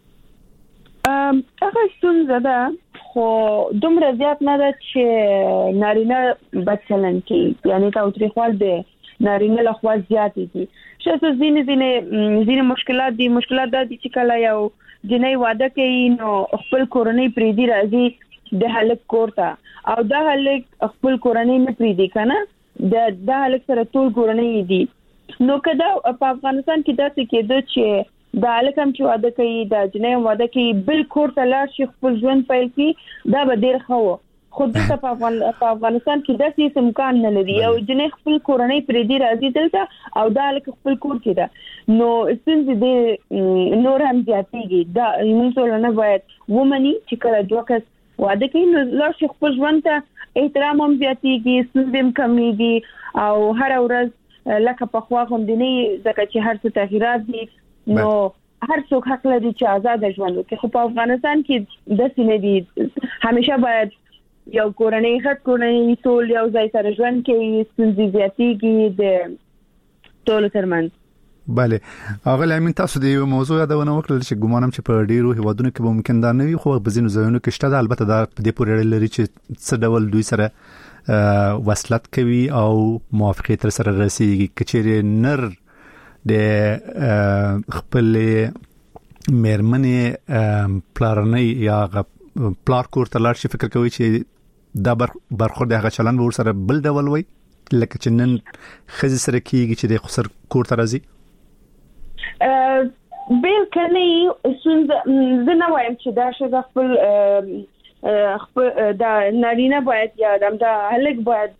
هغه ستونزه ده خو دومره زیات نه ده چې نارینه بچلن کې یعنی تاوتریخوال د نارینه له خوا زیات دي. شته ځینې مشکلات دي چې کله یو جنۍ واده کوي نو خپل کورنۍ پریدي راځي د هلک کور ته او دا هلک خپل کورنۍ نه پریدي کنه د هلک سره ټول کورنۍ دي. نو کدا په افغانستان کې داسې کېده چې دا هلک هم چې واده کوي دا جنۍ هم واده کوي بل کور ته لاړ شي خپل ژوند پیل کړي دا به ډېر ښه و خود ته په افغانستان کې داسې امکان نه لري او جنې خپل کورنۍ پرې دی راځي دلته او دا لکه خپل کور کې ده نو څنګه دې نور هم زیاتېږي دا موږ ټول نه باید ومني چې کله دوه کس واده کوي نو لږ خپل ژوند ته احترام هم زیاتېږي ستونزې هم کمیږي او هر ورځ لکه په خوا هم دی نه ځکه چې هر څه تغیرات دي نو هر څوک حق لري چې آزاد ژوند وکړي خو په افغانستان کې داسې نه دي همیشه باید یو کورنۍ غټ کورنۍ ټول یو ځای سره ژوند کوي ستونزې زیاتېږي د ټولو ترمنځ بله اغه لامین تاسو د یو موضوع یادونه وکړل چې ګمانم چې په ډیرو هیوادونو کې به ممکن دا نه وي خو په ځینو ځایونو کې شته البته دا په دې پورې لري چې څه ډول دوی سره وصلت کوي او موافقه تر سره رسیږي کچېره نر د خپل مېرمنې پلارنۍ یا پلار کور ته لاړ شي فکر کوي چې دا برخورد هغه چلن ور سره بل ډول وي لکه چې نن خزي سره کیږي چې د خسر کور ته راځي بیل کني زه نه وایم چې دا شغه خپل دا نارینه باید یا دا هلک باید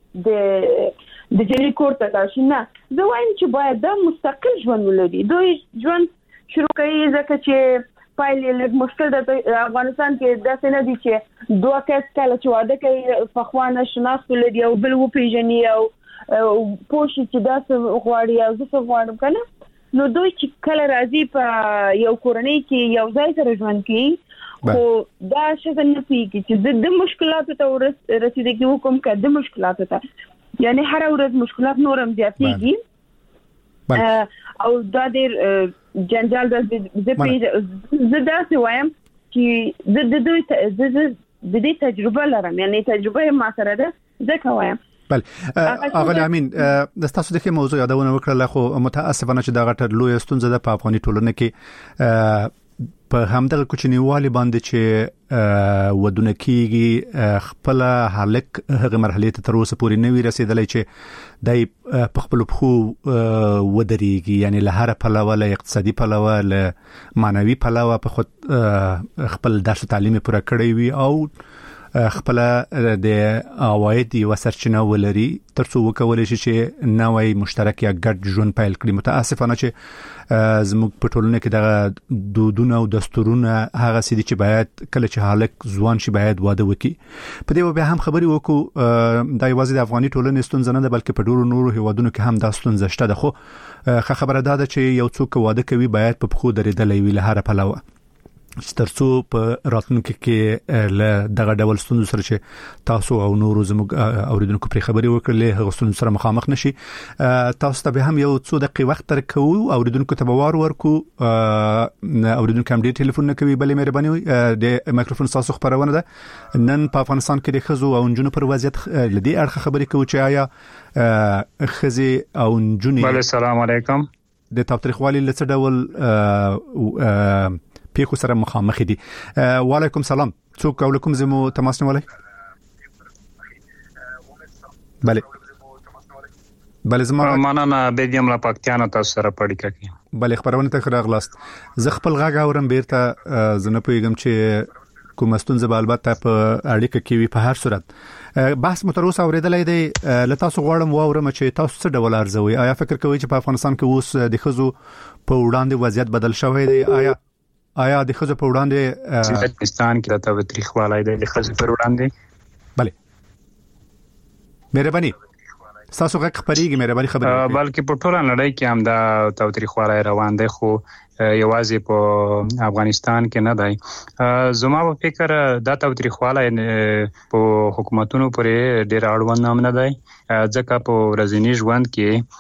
د جلی کور ته راشي نه زه وایم چې باید دا مستقل ژوند ولري دوی ژوند شروع کوي ځکه چې پایلې له مشکل د افغانستان کې داسې نه دي چې دوه کس کله چې واده کوي په خوانه شناخت لري او بل و پیژني او پوښي چې داسې غواړي او زه غواړم کنه نو دوی چې کله راځي په یو کورنۍ کې یو ځای سره ژوند کوي خو دا څه نه پیږي چې د مشکلاتو ته رسیدګي وکم کړه د مشکلاتو ته یعنی هر ورځ مشکلات نورم زیاتېږي او دا ډېر جنجال د زه داسې وایم چې د دې تجربه لرم یعنی تجربه ما سره ده ځکه وایم بله اغه امین د تاسو د موضوع یادونه وکړه خو متاسفانه چې دا غټه لوی ستونزه ده په افغاني ټولنه کې په همدغه کوچنیوالي باندې چې ودونه کیږي خپل هلک هغه مرحله ته تر اوسه پورې نه وی رسیدلای چې دای په خپل خو ودرېږي یعنی له هر پلوه له اقتصادي پلوه له معنوي پلوه په خود خپل درس تعلیمي پوره کړی وي او خپل د عواید یو سرچینه ولري ترڅو وکولای شي چې نوې مشترک یا ګډ ژوند پیل کړي متاسفانه چې زموږ په ټولنه کې د دودونه او دستورونه هغه سړي چې باید کله چې حالک ځوان شي باید واده وکړي په دې به هم خبري وکړو د یوازې د افغاني ټولنې ستونزه نه ده بلکې په ډیرو نورو هیوادونو کې هم دا ستونزه شته ده خو خبره ده چې یو څوک واده کوي باید په خو درېدلې وي له هر پلوه ترڅو په راتلونکي کې له دغه ډول ستونزو سره چې تاسو او نورو زموږ اوریدونکو پر خبري وکړلې هغه ستونزو سره مخامخ نشي تاسو ته هم یو څو دقیقې وخت ترکو اوریدونکو ته بوار ورکو اوریدونکو هم ډیر ټلیفون نه کوي بلې مهرباني د مایکروفون تاسو خبرونه ده نن په افغانستان کې د خزو او انجونو پر وضعیت لدی اړه خبري کوي چې آیا خزي او انجوني بله السلام علیکم د تاوتریخوالي لڅ ډول پیښو سره مخامخ دي وعلیکم سلام څوک کوم زمو تماس نیولای بله زما مننه بيدیم لا پاکستان تاسو سره پړی کوي بله خبرونه ته راغلاست زه خپل غاګ اورم بیرته زنه پیغام چې کوم ستونزه به البته په اړیکه کې وي په هر صورت بحث متروس اوریدلې دی لته تاسو غواړم واورم چې تاسو څه ډول ارزوي آیا فکر کوئ چې په افغانستان کې اوس د خزو په وړاندې وضعیت بدل شوی دی آیا د خزو په وړاندې پاکستان کې د تاوتریخوالي د خزو پر وړاندې بله مهرباني تاسو غږ خبريږي مهرباني خبري بلکې په ټوله نړۍ کې هم دا تاوتریخوالي روان دي خو یوازې په افغانستان کې نه دی زما په فکر دا تاوتریخوالي په حکومتونو پورې ډېر اړوند هم نه دی ځکه په ورځنی ژوند کې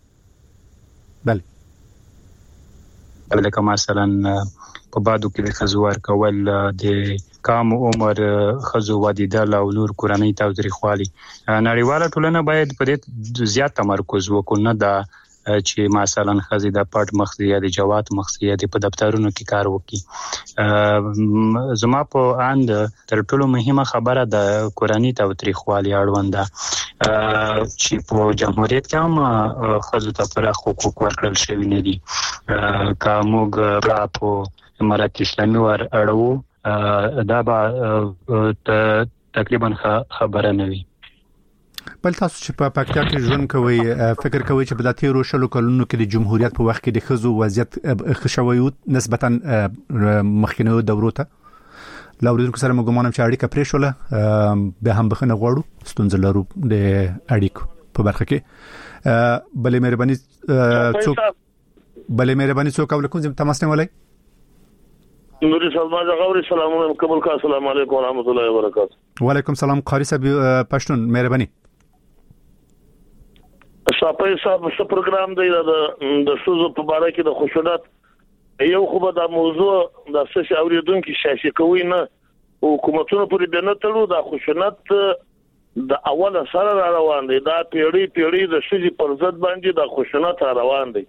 بله لکه مثلا په بادو کې د خزو ورکول د کم عمر خزو ودیدل او نور کورنۍ تاوتریخوالي نړیواله ټولنه باید په دې زیات تمرکز وکړي نه دا چې مثلا خزي د پټ مخزي یا د جوات مخزي یا د دفترونو کې کار وکړي زما په اند تر ټولو مهمه خبره د کورنۍ تاوتریخوالي اړوند ده چې په جمهوریت کې هم خزو ته پر حقوق ورکړل شوی نه دي کومګ را په امارات اسلامي ور اړو دا به تقریبا خبره نه وي. بل تاسو چې په پکتیا کې ژوند کوي فکر کوي چې په داتې روشلو کلونو کې د جمهوریت په وخت کې د خزو وضعیت خښوي نسبتا مخکینو دورو ته لاوریدونکو سره موږ ګومان چې اړیکه پرې شوله به هم بخنه غواړو ستونزې لرو د اړیکو په برخه کې بلې مهرباني څوک ولیکم چې تماس نه ولای نوري سلمان غوري سلام علیکم قبول کا السلام علیکم ورحمت الله وبرکاته. وعلیکم سلام قاری صاحب پښتون مهرباني صاحب څه پروګرام دی د سوزو په اړه کې د خوشحالات یو خو به دا موضوع د اساس اوریدونکو شاشي کوي نه حکومتونو پورې د نه تړو د خوشحالات د اوله سره روان دي دا پیړی د شذي پر ضد باندې د خوشحالات روان دي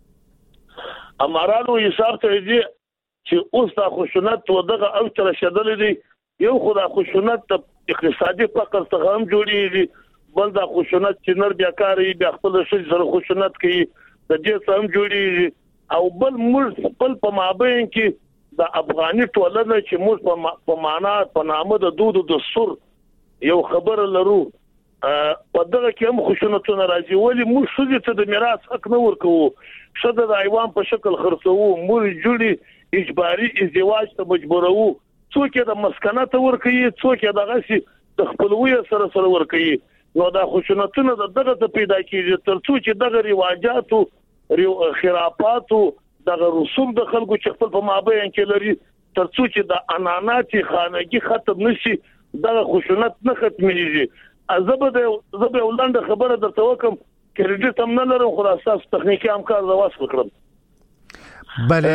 امرانو حساب ته دي چې اوس د خوشحالات ودغه او تر شدل دي یو خو د خوشحالات اقتصادي فقر څخه هم جوړیږي بل د خوشحالات چې نر بیا کاری بیا خپل شذي سره خوشحالات کوي د دې سم جوړیږي او بل موږ خپل په مابین کې د افغاني ټولنه چې موږ په معنا په نامه د دود د سر یو خبر لرو په دغه کې هم خوشنتونه راځي ولی موږ شذي ته د میراث حق نه ورکو شته د ایوان په شکل خرڅو موږ جوړي اجباري ازدواج ته مجبورو څوک د مسکنات ورکوي څوک دغه سي د خپلوي سره ورکوي نو دا خوشنتونه دغه ته پیدا کیږي ترڅو چې دغه رواجاتو خرافاتو دغه رسوم د خلکو چې خپل په مابین کې لري ترڅو چې د اناناتي خانګي ختم نشي دغه خوشنت نه ختميږي زبه ولند خبره درته وکم کریډټ هم نه لرم خو اساس تخنیکی امکان زواس وکړم بله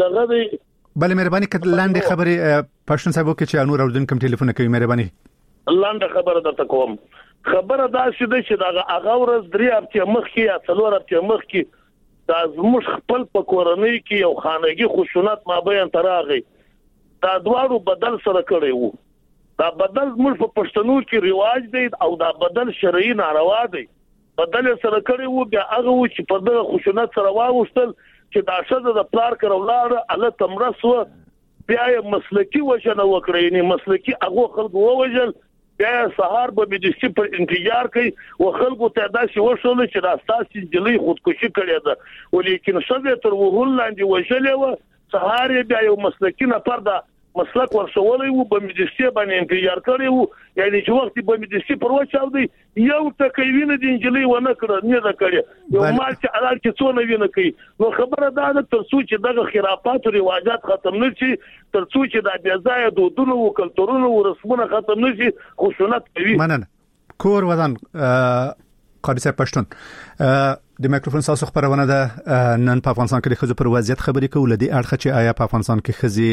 مهرباني کړه لاندې خبره پښتون صاحب کې چې انور اردن کوم ټلیفون کوي مهرباني لاندې خبره درته کوم خبره دا چې دغه هغه ورځ 3 هفته مخکې یا 4 هفته مخکې دا زموږ خپل په کورنۍ کې یو خانګي خشونت مابین تراغي دا دوارو بدل سره کړی وو دا بدل موږ په پښتنو کې رواج دی او دا بدل شرعي ناروا دی بدل سره کړی وو بیا هغه چې په دغه خشونت سره واوستل چې دا شذ د پلار کړولاره الله تمرسو بیا مسلکی وجنه وکړي نه مسلکی هغه خلکو ووجل بیا سهار به مدرسې پر انتظار کوي او خلکو ته داسې وشول چې راستاسي جلې خودکشي کړې ده ولیکن شذ تر وهول لاندې وشلې و سهار بیا یو مسلکی نه پرده مسلک ورسولې وو په مدرسې باندې انتظار کړی وو یعنی چې وخت په مدرسې پر وچاو دی یو تکوین د انجلې و نه کړ نه دا کړی یو مال چې علال کې څو نه ویني کوي نو خبره دا ده ترڅو چې دغه خرافات او رواجات ختم نشي ترڅو چې د بیا ځای دودونو او کلتورونو او رسمونه ختم نشي خشونت کوي مننه کور ودان قاری صاحب پښتون د میکروفون تاسو خبرونه ده نن په افغانستان کې د خزو پر وضعیت خبرې کوو لدی اړخ چې آیا په افغانستان کې خزي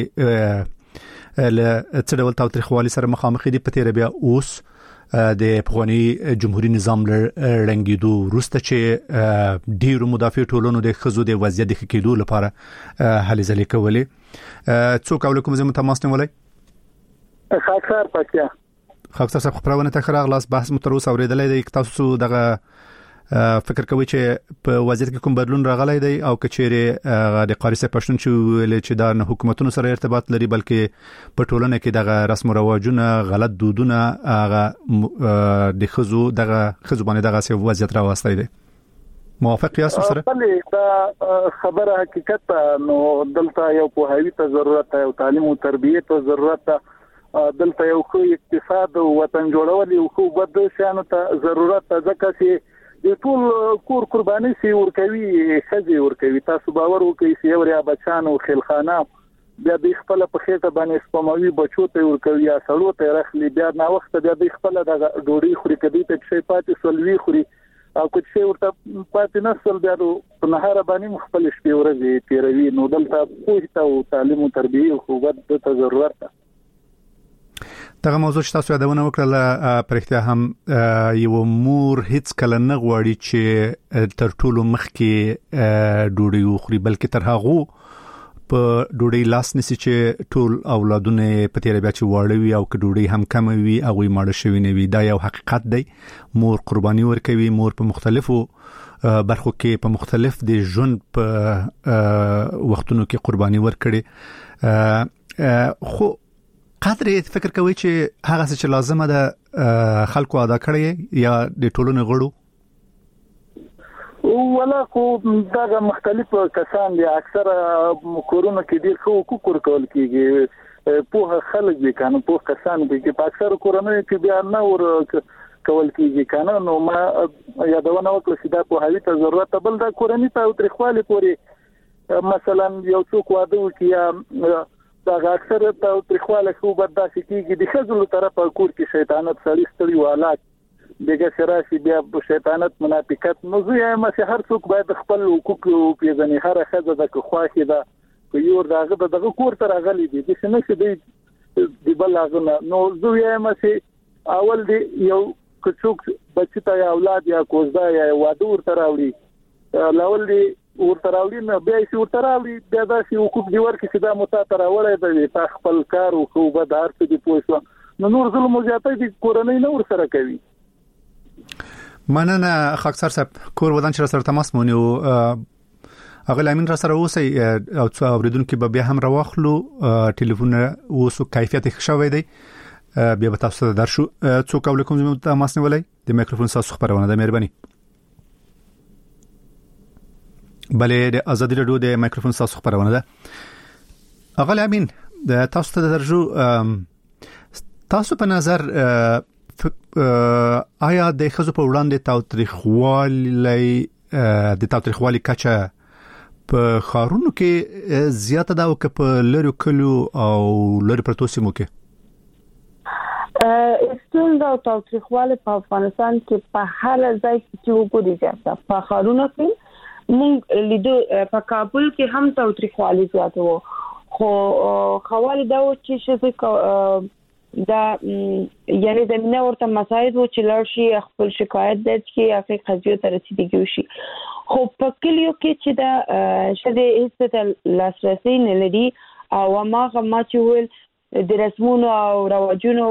له څه ډول تاوتریخوالي سره مخامخ دي په تیر بیا اوس د افغاني جمهوریت نظام رنګیدو وروسته چې ډیرو مدافع ټولنو د خزو د وضعیت د کېدو لپاره هلې ځلې کولې څوک ولیکم زموږ تماس نیولای خاطر پکیا خاطر صاحب خبرونه ته خراغلاس بحث متروس اوریدلې د تاسو دغه فکر کوي چې په وضعیت کې کوم بدلون راغلی دی او کچېره د قاری صاحب پښتون چې د حکومتونو سره ارتباط لري بلکې په ټولنه کې دغه رسم او رواجونه غلط دودونه هغه د خزو باندې دغه څه وضعیت راوستي دي موافق یاست سره بلې دا خبره حقیقت نو دلته یو پوهاوی ته ضرورت او تعلیم او تربیه ته ضرورت دلته یو خو اقتصاد او وطن جوړول یو خو بد شانو ته ضرورت ځکه چې د ټول کور قرباني سی ورکوي خزي ورکوي تاسو باور وکړئ چې یو ریا بچان او خلخانه بیا د خپل په خېټه باندې سپموي بچو ته ورکوي یا سړو ته رخلي بیا نا وخت بیا د خپل د ډوډۍ خوري کدي ته شي پاتې سولوي خوري او کوم شی ورته پاتې نسل بیا په نهار باندې خپل شپې ورځي تیروي نو دلته پوهه او تعلیم او تربیه خو ته ضرورت ده دغه موضوع چې تاسو یادونه وکړه پرختیا هم یو مور هیڅ کله نه غواړي چې تر ټولو مخکې ډوډۍ وخوري بلکې تر هغه په ډوډۍ لاس نسی چې ټول اولادونه په تیر بیا چې واړوي او که ډوډۍ هم کم وي او ماړه شوی نه وي دا یو حقیقت دی مور قرباني ورکوي مور په مختلفو برخو کې په مختلف د ژوند په وختونو کې قرباني ورکړي خو قدر فکر کوي چې هغه څه چې لازمه ده خلکو ادا کړی یا د ټولنې غړو ولا خو دا مختلف کسان دي اکثر کورونه کې ډیر خو کوکور کول کیږي په خلک دي کنه په کسان دي چې په اکثر کورونه کې بیا نه ور کول کیږي کنه نو ما یادونه وکړه چې دا په هوی ته ضرورت بل دا کورنۍ ته تاریخوالي پوري مثلا یو څوک واده وکي یا دا اکثر ته تاریخواله خو برداشت کیږي د خزلو طرفه کور کې شیطانت سړی ستړي والات دغه شراشي بیا شیطانت منافقت نو زه یم چې هر څوک باید خپل حقوق پیژني هر خزه د خواخي ده یو دغه کور تر غلي دي چې نه شي دی بل هغه نو زه یم چې اول دی یو څوک بچی ته اولاد یا کوزدا یا واده ورته راوړي لاول دی ورته راوړي نه بیا چې ورته راوړي بیا دا چې حقوق دی ورکړي چې دا متاتره وړي د تا خپل کار او خو به دار څه دی پوښتنه نو نور ظلم زیاتې دي کورنۍ نه ور سره کوي مننه خاکسار صاحب کور ودان چې سره تماس مونږ اغه لامین را سره اوسئ او څو اوریدونکو به بیا هم راوخلو ټلیفون اوسو کیفیت ښه وي دی بیا به تاسو ته درشو څو کول کوم تماس نیولای د میکروفون تاسو خبرونه ده مهرباني بلې د ازادي رادیو د میکروفون تاسو خبرونه ده اغه لامین د تاسو ته درجو تاسو په نظر آیا د خزو په وړاندې تاوتریخوالي کچه په خارونو کې زیاته ده او که په لری کلو او لری پرتو سیمو کې استون دا تاوتریخوالي په افغانستان کې په هر ځای کې وګورئ زیاته په خارونو کې مونږ لیدو په کابل کې هم تاوتریخوالي زیاته وو خو خواله دا و چې څه دا یعنی د نه ورته مساعد و چې لارشي خپل شکایت درج کړي یا فکر قضیه ته رسیدګي وشي خو په کلیو کې چې دا شته هیڅ لاسرسي نه لري او ماغه ما چې ول د رسمونو او رواجونو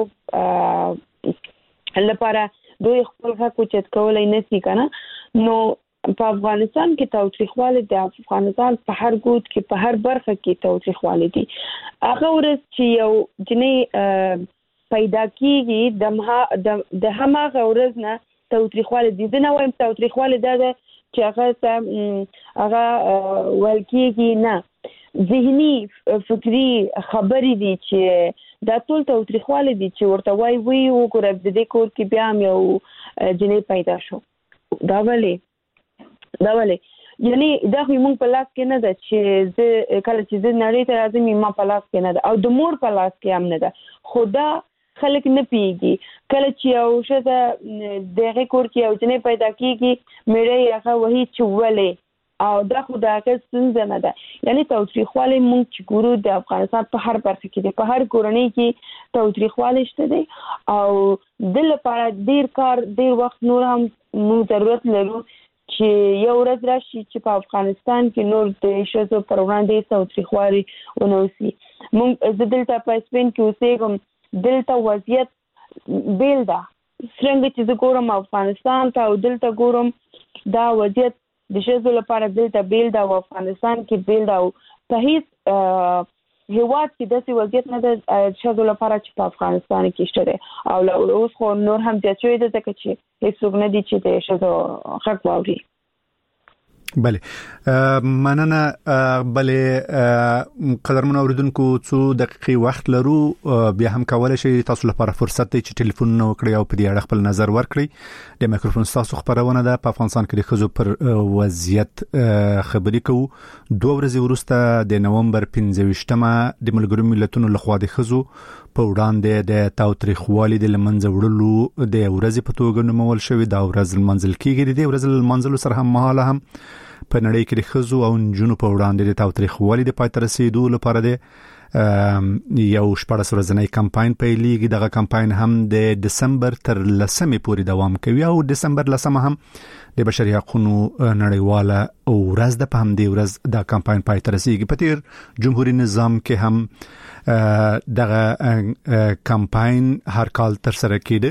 لپاره دوی خپل حق چت کولای نشي کنه نو په افغانستان کې تاوتریخوالي د افغانستان په هر ګوت کې په هر برخه کې تاوتریخوالي دي هغه ورځ چې یو جنې پیدا کیږي د هماغه ورځ نه تاوتریخوالي دي نه وایم تاوتریخوالي ده چې هغه ولکیږي نه ذهني فکری خبرې دي چې دا ټول تاوتریخوالي دي چې ورته وای وګوره د دې کور کې بیا یو جنې پیدا شو دا ولې یعنی دا خو موږ په لاس کې نه ده چې زه کله چې زه نړۍ ته راځم ما په لاس کې نه ده او د مور په لاس کې هم نه ده خدا خلک نه پیږي کله چې یو شته دغه کور کې یو جنې پیدا کیږي مېړه هغه وਹੀ چولې او دا خو دا که څنګه نه ده یعنی تاوتریخوالي موږ چې ګورو د افغانستان په هر برخه کې دي په هر کورنۍ کې تاوتریخوالي شته دي او د لپاره ډیر وخت نور هم موږ ضرورت لرو چې یو ورځ راشي چې په افغانستان کې نور د شذو پر وړاندې تاوتریخوالي ونوسي موږ دلته په سپین کې اوسېږم دلته وضعیت بیل ده څنګه چې زه ګورم افغانستان ته او دلته ګورم دا وضعیت د شذو لپاره دلته بیل ده او افغانستان کې بیل ده او په هیڅ هیواد کې داسې وضعیت نه ده شذو لپاره چې په افغانستان کې شته او اوس خو نور هم زیات شوی ده ځکه چې هیڅوک نه دي چې د شذو حق واوري بله مننه بله قدرمن اوریدونکو څو دقیقې وخت لرو بیا هم کولای شئ تاسو لپاره فرصت دی چې ټلیفون وکړئ او په دې اړه خپل نظر ورکړئ د میکروفون تاسو خبرونه ده په افغانستان کې د خزو پر وضعیت خبرې کوو 2 ورځې وروسته د نومبر 15مه د ملګرو ملتونو لخوا د خزو په وړاندې د تاوتریخوالي د لمنځه وړلو د ورځې په توګه نومول شوی دا ورځ منځل کېږي د ورځ منځل سره هم مهاله هم په نړۍ کې د خزو او نجونو په وړاندې د تاوتریخوالي د پای ته رسیدو لپاره د یو 14 ورځنی کمپاین پیلېږي دغه کمپاین هم د دسمبر تر 10مې پورې دوام کوي او دسمبر 10مه هم د بشري حقوقو نړیواله ورځ د په هم دی ورځ د کمپاین پای ته رسیدي په تیر جمهوریت نظام کې هم دغه کمپاین هر کال تر سره کېده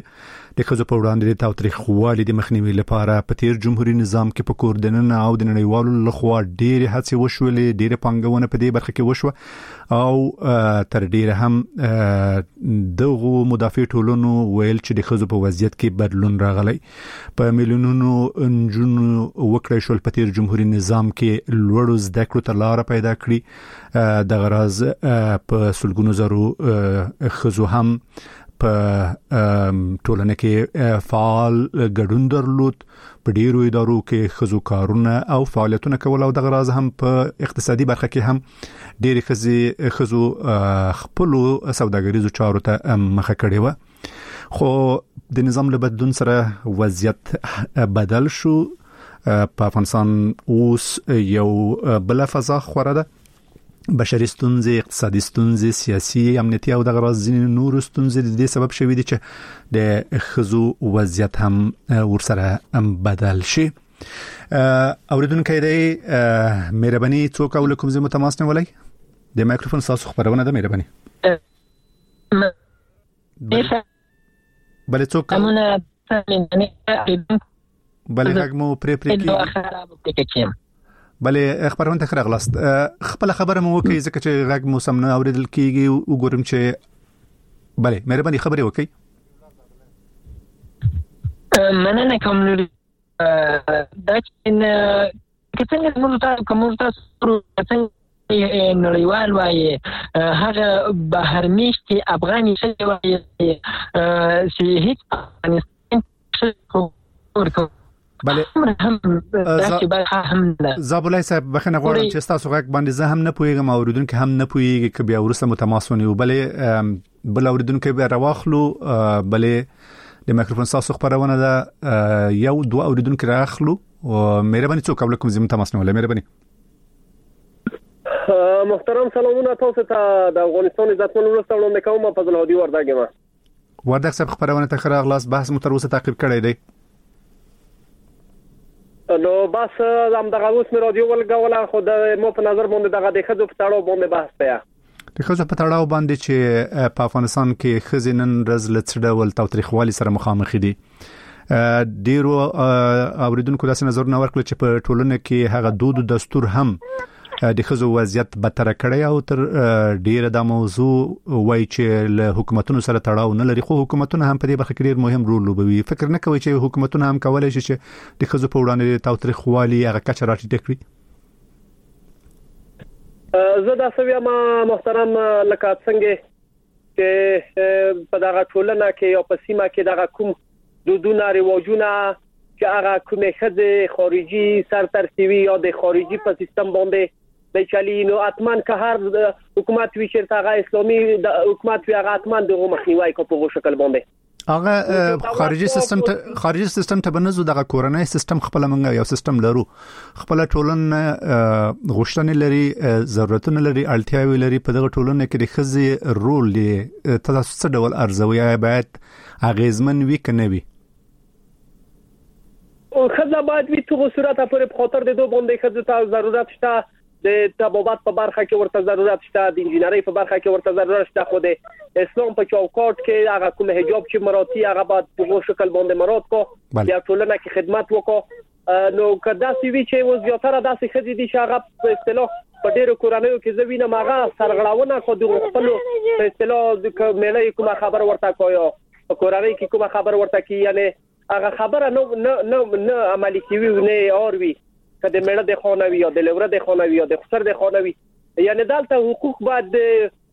د خزو په وړاندې د تاوتریخوالي د مخنیوي لپاره په تیر جمهوریت نظام کې په کوردننه او د نړیوالو لخوا ډېر هڅې وشولې، ډېر پانګونه په دې برخه کې وشوه او تر ډیره هم دغه مدافع ټولنو ویل چې د خزو په وضعیت کې بدلون راغلی. په میلیونونو انجونو وکړې شول په تیر جمهوریت نظام کې لوړو زده کړو ته لار پیدا کړی. د غراز په سلګونو زرو خزو هم په ټولنه کې فعال ګډون درلود، په ډیرو ادارو کې خزو کارونه او فعالیتونه کول او د غراز هم په اقتصادي برخه کې هم ډېر خزو خپل سوداګریزو چارو ته مخه کړې و. خو د نظام له بدلون سره وضعیت بدل شو. په افغانستان اوس یو بل فضا خوره ده، بشري ستونزې، اقتصادي ستونزې، سیاسي، امنیتي او د غراز ځینې نور ستونزې د دې سبب شوي دي چې د خزو وضعیت هم ورسره بدل شي. اوریدونکو دی مهرباني څوک او کوم ځای متماس نه ولای د مایکروفون تاسو خبرونه ده مهرباني. بله څوک بله هغه مو پرې کې بله خبرونه ته راغلاست. خپل خبره مو وکي ځکه چې غږ مو سم نه اوریدل کیږي. وګورم چې بله مهرباني خبري وکي. مننه کوم دا چې څنګه موږ تاسو نړیوال وایي هغه بهرنیشتي افغاني شي وایي چې هیڅ افغانستان بله زابلای صاحب بخنه غواړم چې تاسو غږ باندې زه هم نه پوهیږم او اوریدونکو هم نه پوهیږي چې بیا ورسره متماسونی او بله اوریدونکو به راوخلو. بله د مایکروفون تاسو خبرونه ده یو دوه اوریدونکو راخلو او مهرباني څوک قبل کوم زموږ تماس نه ولې مهرباني. محترم سلامونه تاسو ته د افغانستان عزتمن ولسمشر کوم فضل هادي وردګ ما وردګ صاحب خبرونه ته خراغلاس بحث مو تر اوسه تعقیب کړی دی. نو بس هم دغه اوس مې رادیو ولګوله خو د مو په نظر باندې دغه د خزو په تړاو باندې بحث دی. د خزو په تړاو باندې چې په افغانستان کې خزینن رزلت ډول تاوتریخوالي سره مخامخ دي. ډیرو اوریدونکو داسې نظر نه ورکړل چې په ټولنه کې هغه دود او دستور هم د خزو وضعیت بدتر کړی او تر ډیره د موضوع وای چې له حکومتونو سره تړاو نه لري. خو حکومتونه هم په دې برخه کې ډیر مهم رول لوبوي. فکر نه کوي چې حکومتونه هم کولای شي چې د خزو په وړاندې تاوتریخوالي هغه کچه راټیټ کړي؟ زه دا سوي ما محترم لکه څنګه چې په دغه ټولنه کې او په سیمه کې دغه کوم دودونه رواجونه چې هغه کومه خزه خارجي سرترسیوي یا د خارجي په سیستم باندې د چالي نو اتمن که هر حکومت وی چې هغه اسلامي حکومت وی هغه اتمن دغه مخنیوي کو په شکل باندې هغه خارجي سیستم ته بنزو دغه کورنۍ سیستم خپل منګه یو سیستم لرو، خپل ټولنه غوښتنې لري، ضرورتونه لري، اړتیاوي لري. په دغه ټولنه کې د خزي رول دی تاسو څه ډول ارزوي باید اغیزمن وي کنه وي؟ او خزه باید وي په صورت پر خاطر د دوه باندې خزه ته ضرورت شته، د طبابت په برخه کې ورته ضرورت شته، د انجینری په برخه کې ورته ضرورت شته. خو د اسلام په چوکاټ کې هغه کوم حجاب چې مراتي هغه باید په شکل باندې مراد کو یا ټولنه کې خدمت وکړو. نو کدا سی وی چې وزیاتره داسې خزي دي چې هغه په اصطلاح په ډیرو کورنیو کې زوینه ماغه سرغړاونه کو د خپل په اصطلاح د ملي کومه خبر ورته کوي په کورنۍ کې کومه خبر ورته کوي، یعنی هغه خبره نه عملي کوي نه اوروي کله مړه د خونوي یا د لوره د خونوي یا د خسر د خونوي. یعنی دلته حقوق باید د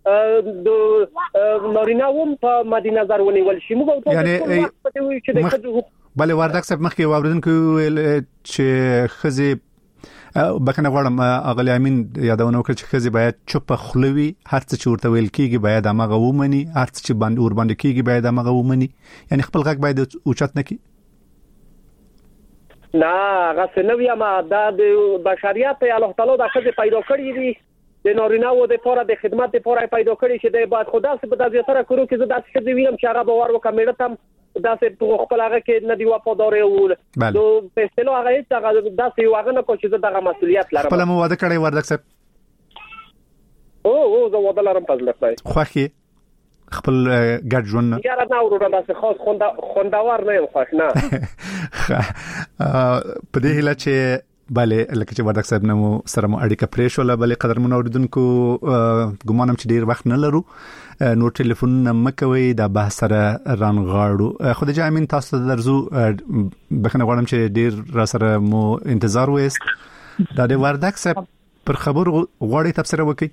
نارینه‌وم په مد نظر ونیول شي. موږ یعنی بله وردګ صاحب مخکې واوریدونکو چې خزي بکنه غواړم اغلی امین یادونه وکړه چې خزي باید چوپ خلوي، هر څه چې ورته ویل کیږي باید هغه ومني، هر څه چې باندې ور باندې کیږي باید هغه ومني. یعنی خپل غږ باید اوچت نه کی. نه هغه نوې ما د بشریت الله تعالی د خزي پیدا کړی دي د نارینه‌و د لپاره د خدمت لپاره پیدا کړی چې د بعد خدا څخه په داسې کړو کې زه داسې خزي وینم چې هغه باور وکړم تم داسې په خپل هغه کې نه دی وفادار او نو په اصطلاح هغه داسې واغ نه کو چې دغه مسولیت لرم. خپل مو واده کړی وردګ صاحب؟ او زه واده لرم فضل خدای. خوخي خپل ګډ ژوند یاره نه ورونه بس خاص خوندور نه یم خوښ نه په دې هله چې bale لکه چې وردک صاحب نو سره مو اړیکه پرې شو بل قدرمن اوریدونکو ګمانم چې ډیر وخت نه لرو نو ټلیفون مکوي دا بحث سره رانغاړو خدای امین تاسو درزو بخنه غواړم چې ډیر را سره مو انتظار وېست دا د وردک صاحب پر خبر غواړي تفسیر وکړي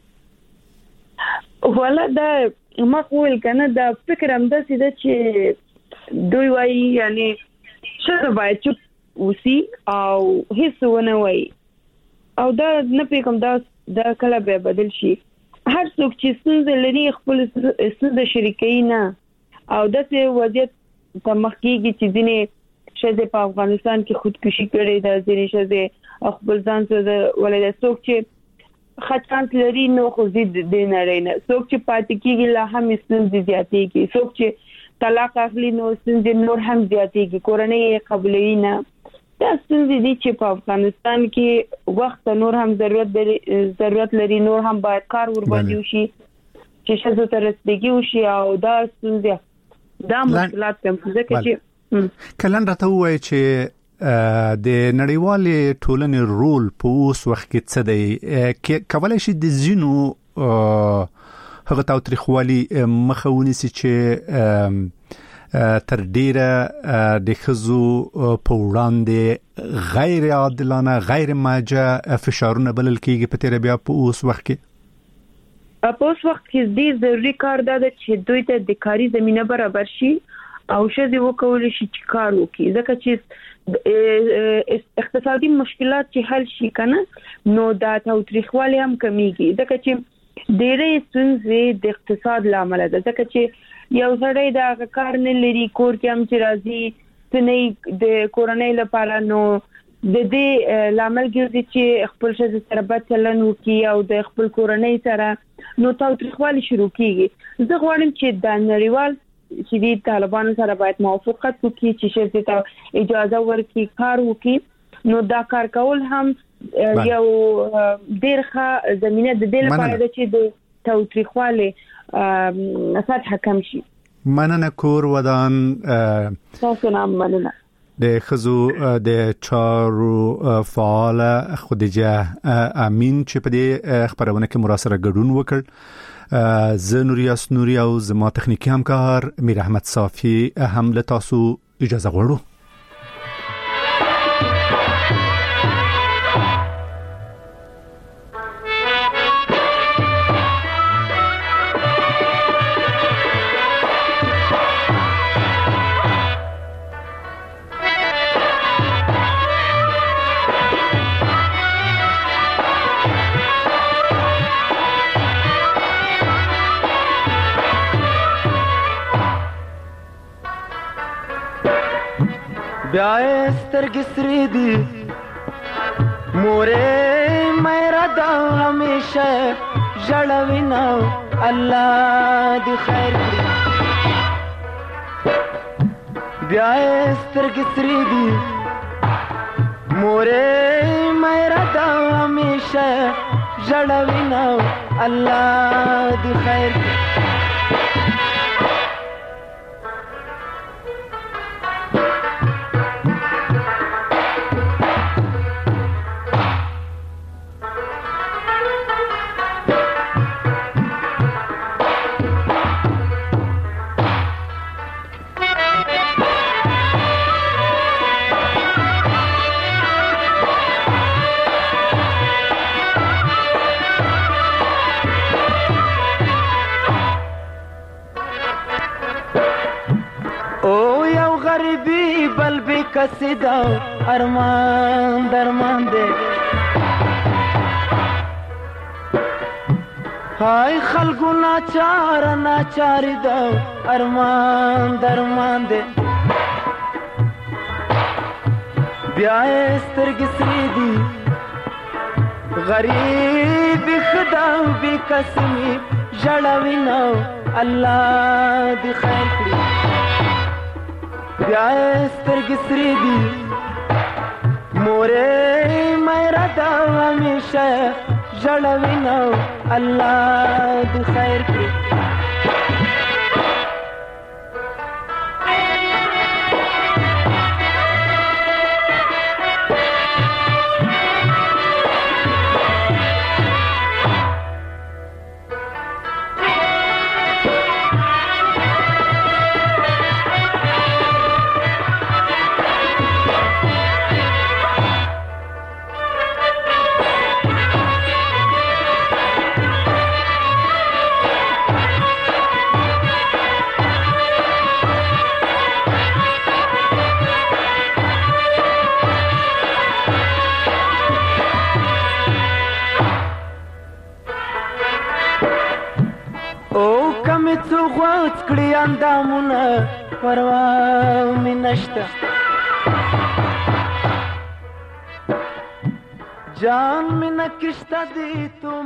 ولا دا ما قول کنه دا فکر هم د سیده چې دوی وایي یعنی شته باید چوپ وسی او هیڅ ونه وایي او دا نه پیګم دا کله به بدل شي هر څوک چې څنګه لري خپل څه شریکي نه او داسې وضعیت په مخ کې چې ځینې شته په افغانستان کې خودکشي کړي دا ځینې شته خپل ځان سره ولې څوک چې خاطرات لري نو خو دې نه لري څوک چې پاتې کېږي لا هم ستونزې زیاتېږي څوک چې طلاق اخلي نو ستونزې نور هم زیاتېږي کورنۍ قبلې نه دا ستونزې دي چې په افغانستان کې وخت نور هم ضرورت لري نور هم باید کار ور باندې وشي چې شته تر رسیدګي وشي او دا ستونزې دا مشکلات کوم ځکه چې کلن راته وایي چې د نړیوالې ټولنې رول په اوس وخت کې څه دی کولای شي د زینو هغه تاوتریخوالي مخاوني چې تر ډیره د خزو په وړاندې غیر عادلانه غیر ماجه فشارونه بلل کېږي په تیر بیا په اوس وخت کې ډیر ضروري کار دا چې دوی ته د کاري زمينه برابر شي او شذ وکول شي چې کار وکړي ځکه چې اقتصادي مشکلات چې حل شي کنه نو دا تاوتریخوالي هم کمیږي ځکه چې ډېرې ستونزې د اقتصاد لامل ده ځکه چې یو سړی دا کار نه لري کور کې هم چې راځي څنګه د کورنۍ لپاره نو د دې لامل ګرځي چې خپل شذ سره بد چلن وکړي او د خپل کورنۍ سره نو تاوتریخوالي شروع کیږي زه غواړم چې د نړیوال چې د طالبانو سره باید موافقت وکړي چې شرط ته اجازه ورکړي کار وکړي نو دا کار کول هم یو ډېر ښه زمينه د دې لپاره چې د تاوتریخوالي سطح کم شي مننه کور ودان تاسو نام مننه د خزو د چارو فعال خدیجه امین چې په دې خبرونه کې مراسله ګډون وکړ زه نوري او زما تخنیکی همکار میر احمد صافی هم له تاسو اجازه غواړو بیا سترګې سرې دي مورې مېرا دا همیشه ژړوي نو الله دې خیر کړي بیا سترګې سرې دي مورې مېرا دا همیشه ژړوي نو الله دې خیر کړي کسیدا ارمان درمان دے هاي خلقو ناچاری دا ارمان درمان دے بیا سترګې سرې دي غریب خدا بي قسمي ژړوي نو الله دې خیر کړي بیا سترګې سرې دي مورې مېرا دا همیشه ژړوي نو الله دې خیر کړي می څو غوڅ کړي اندامونه پروا می نشته جان می نکشته دی تو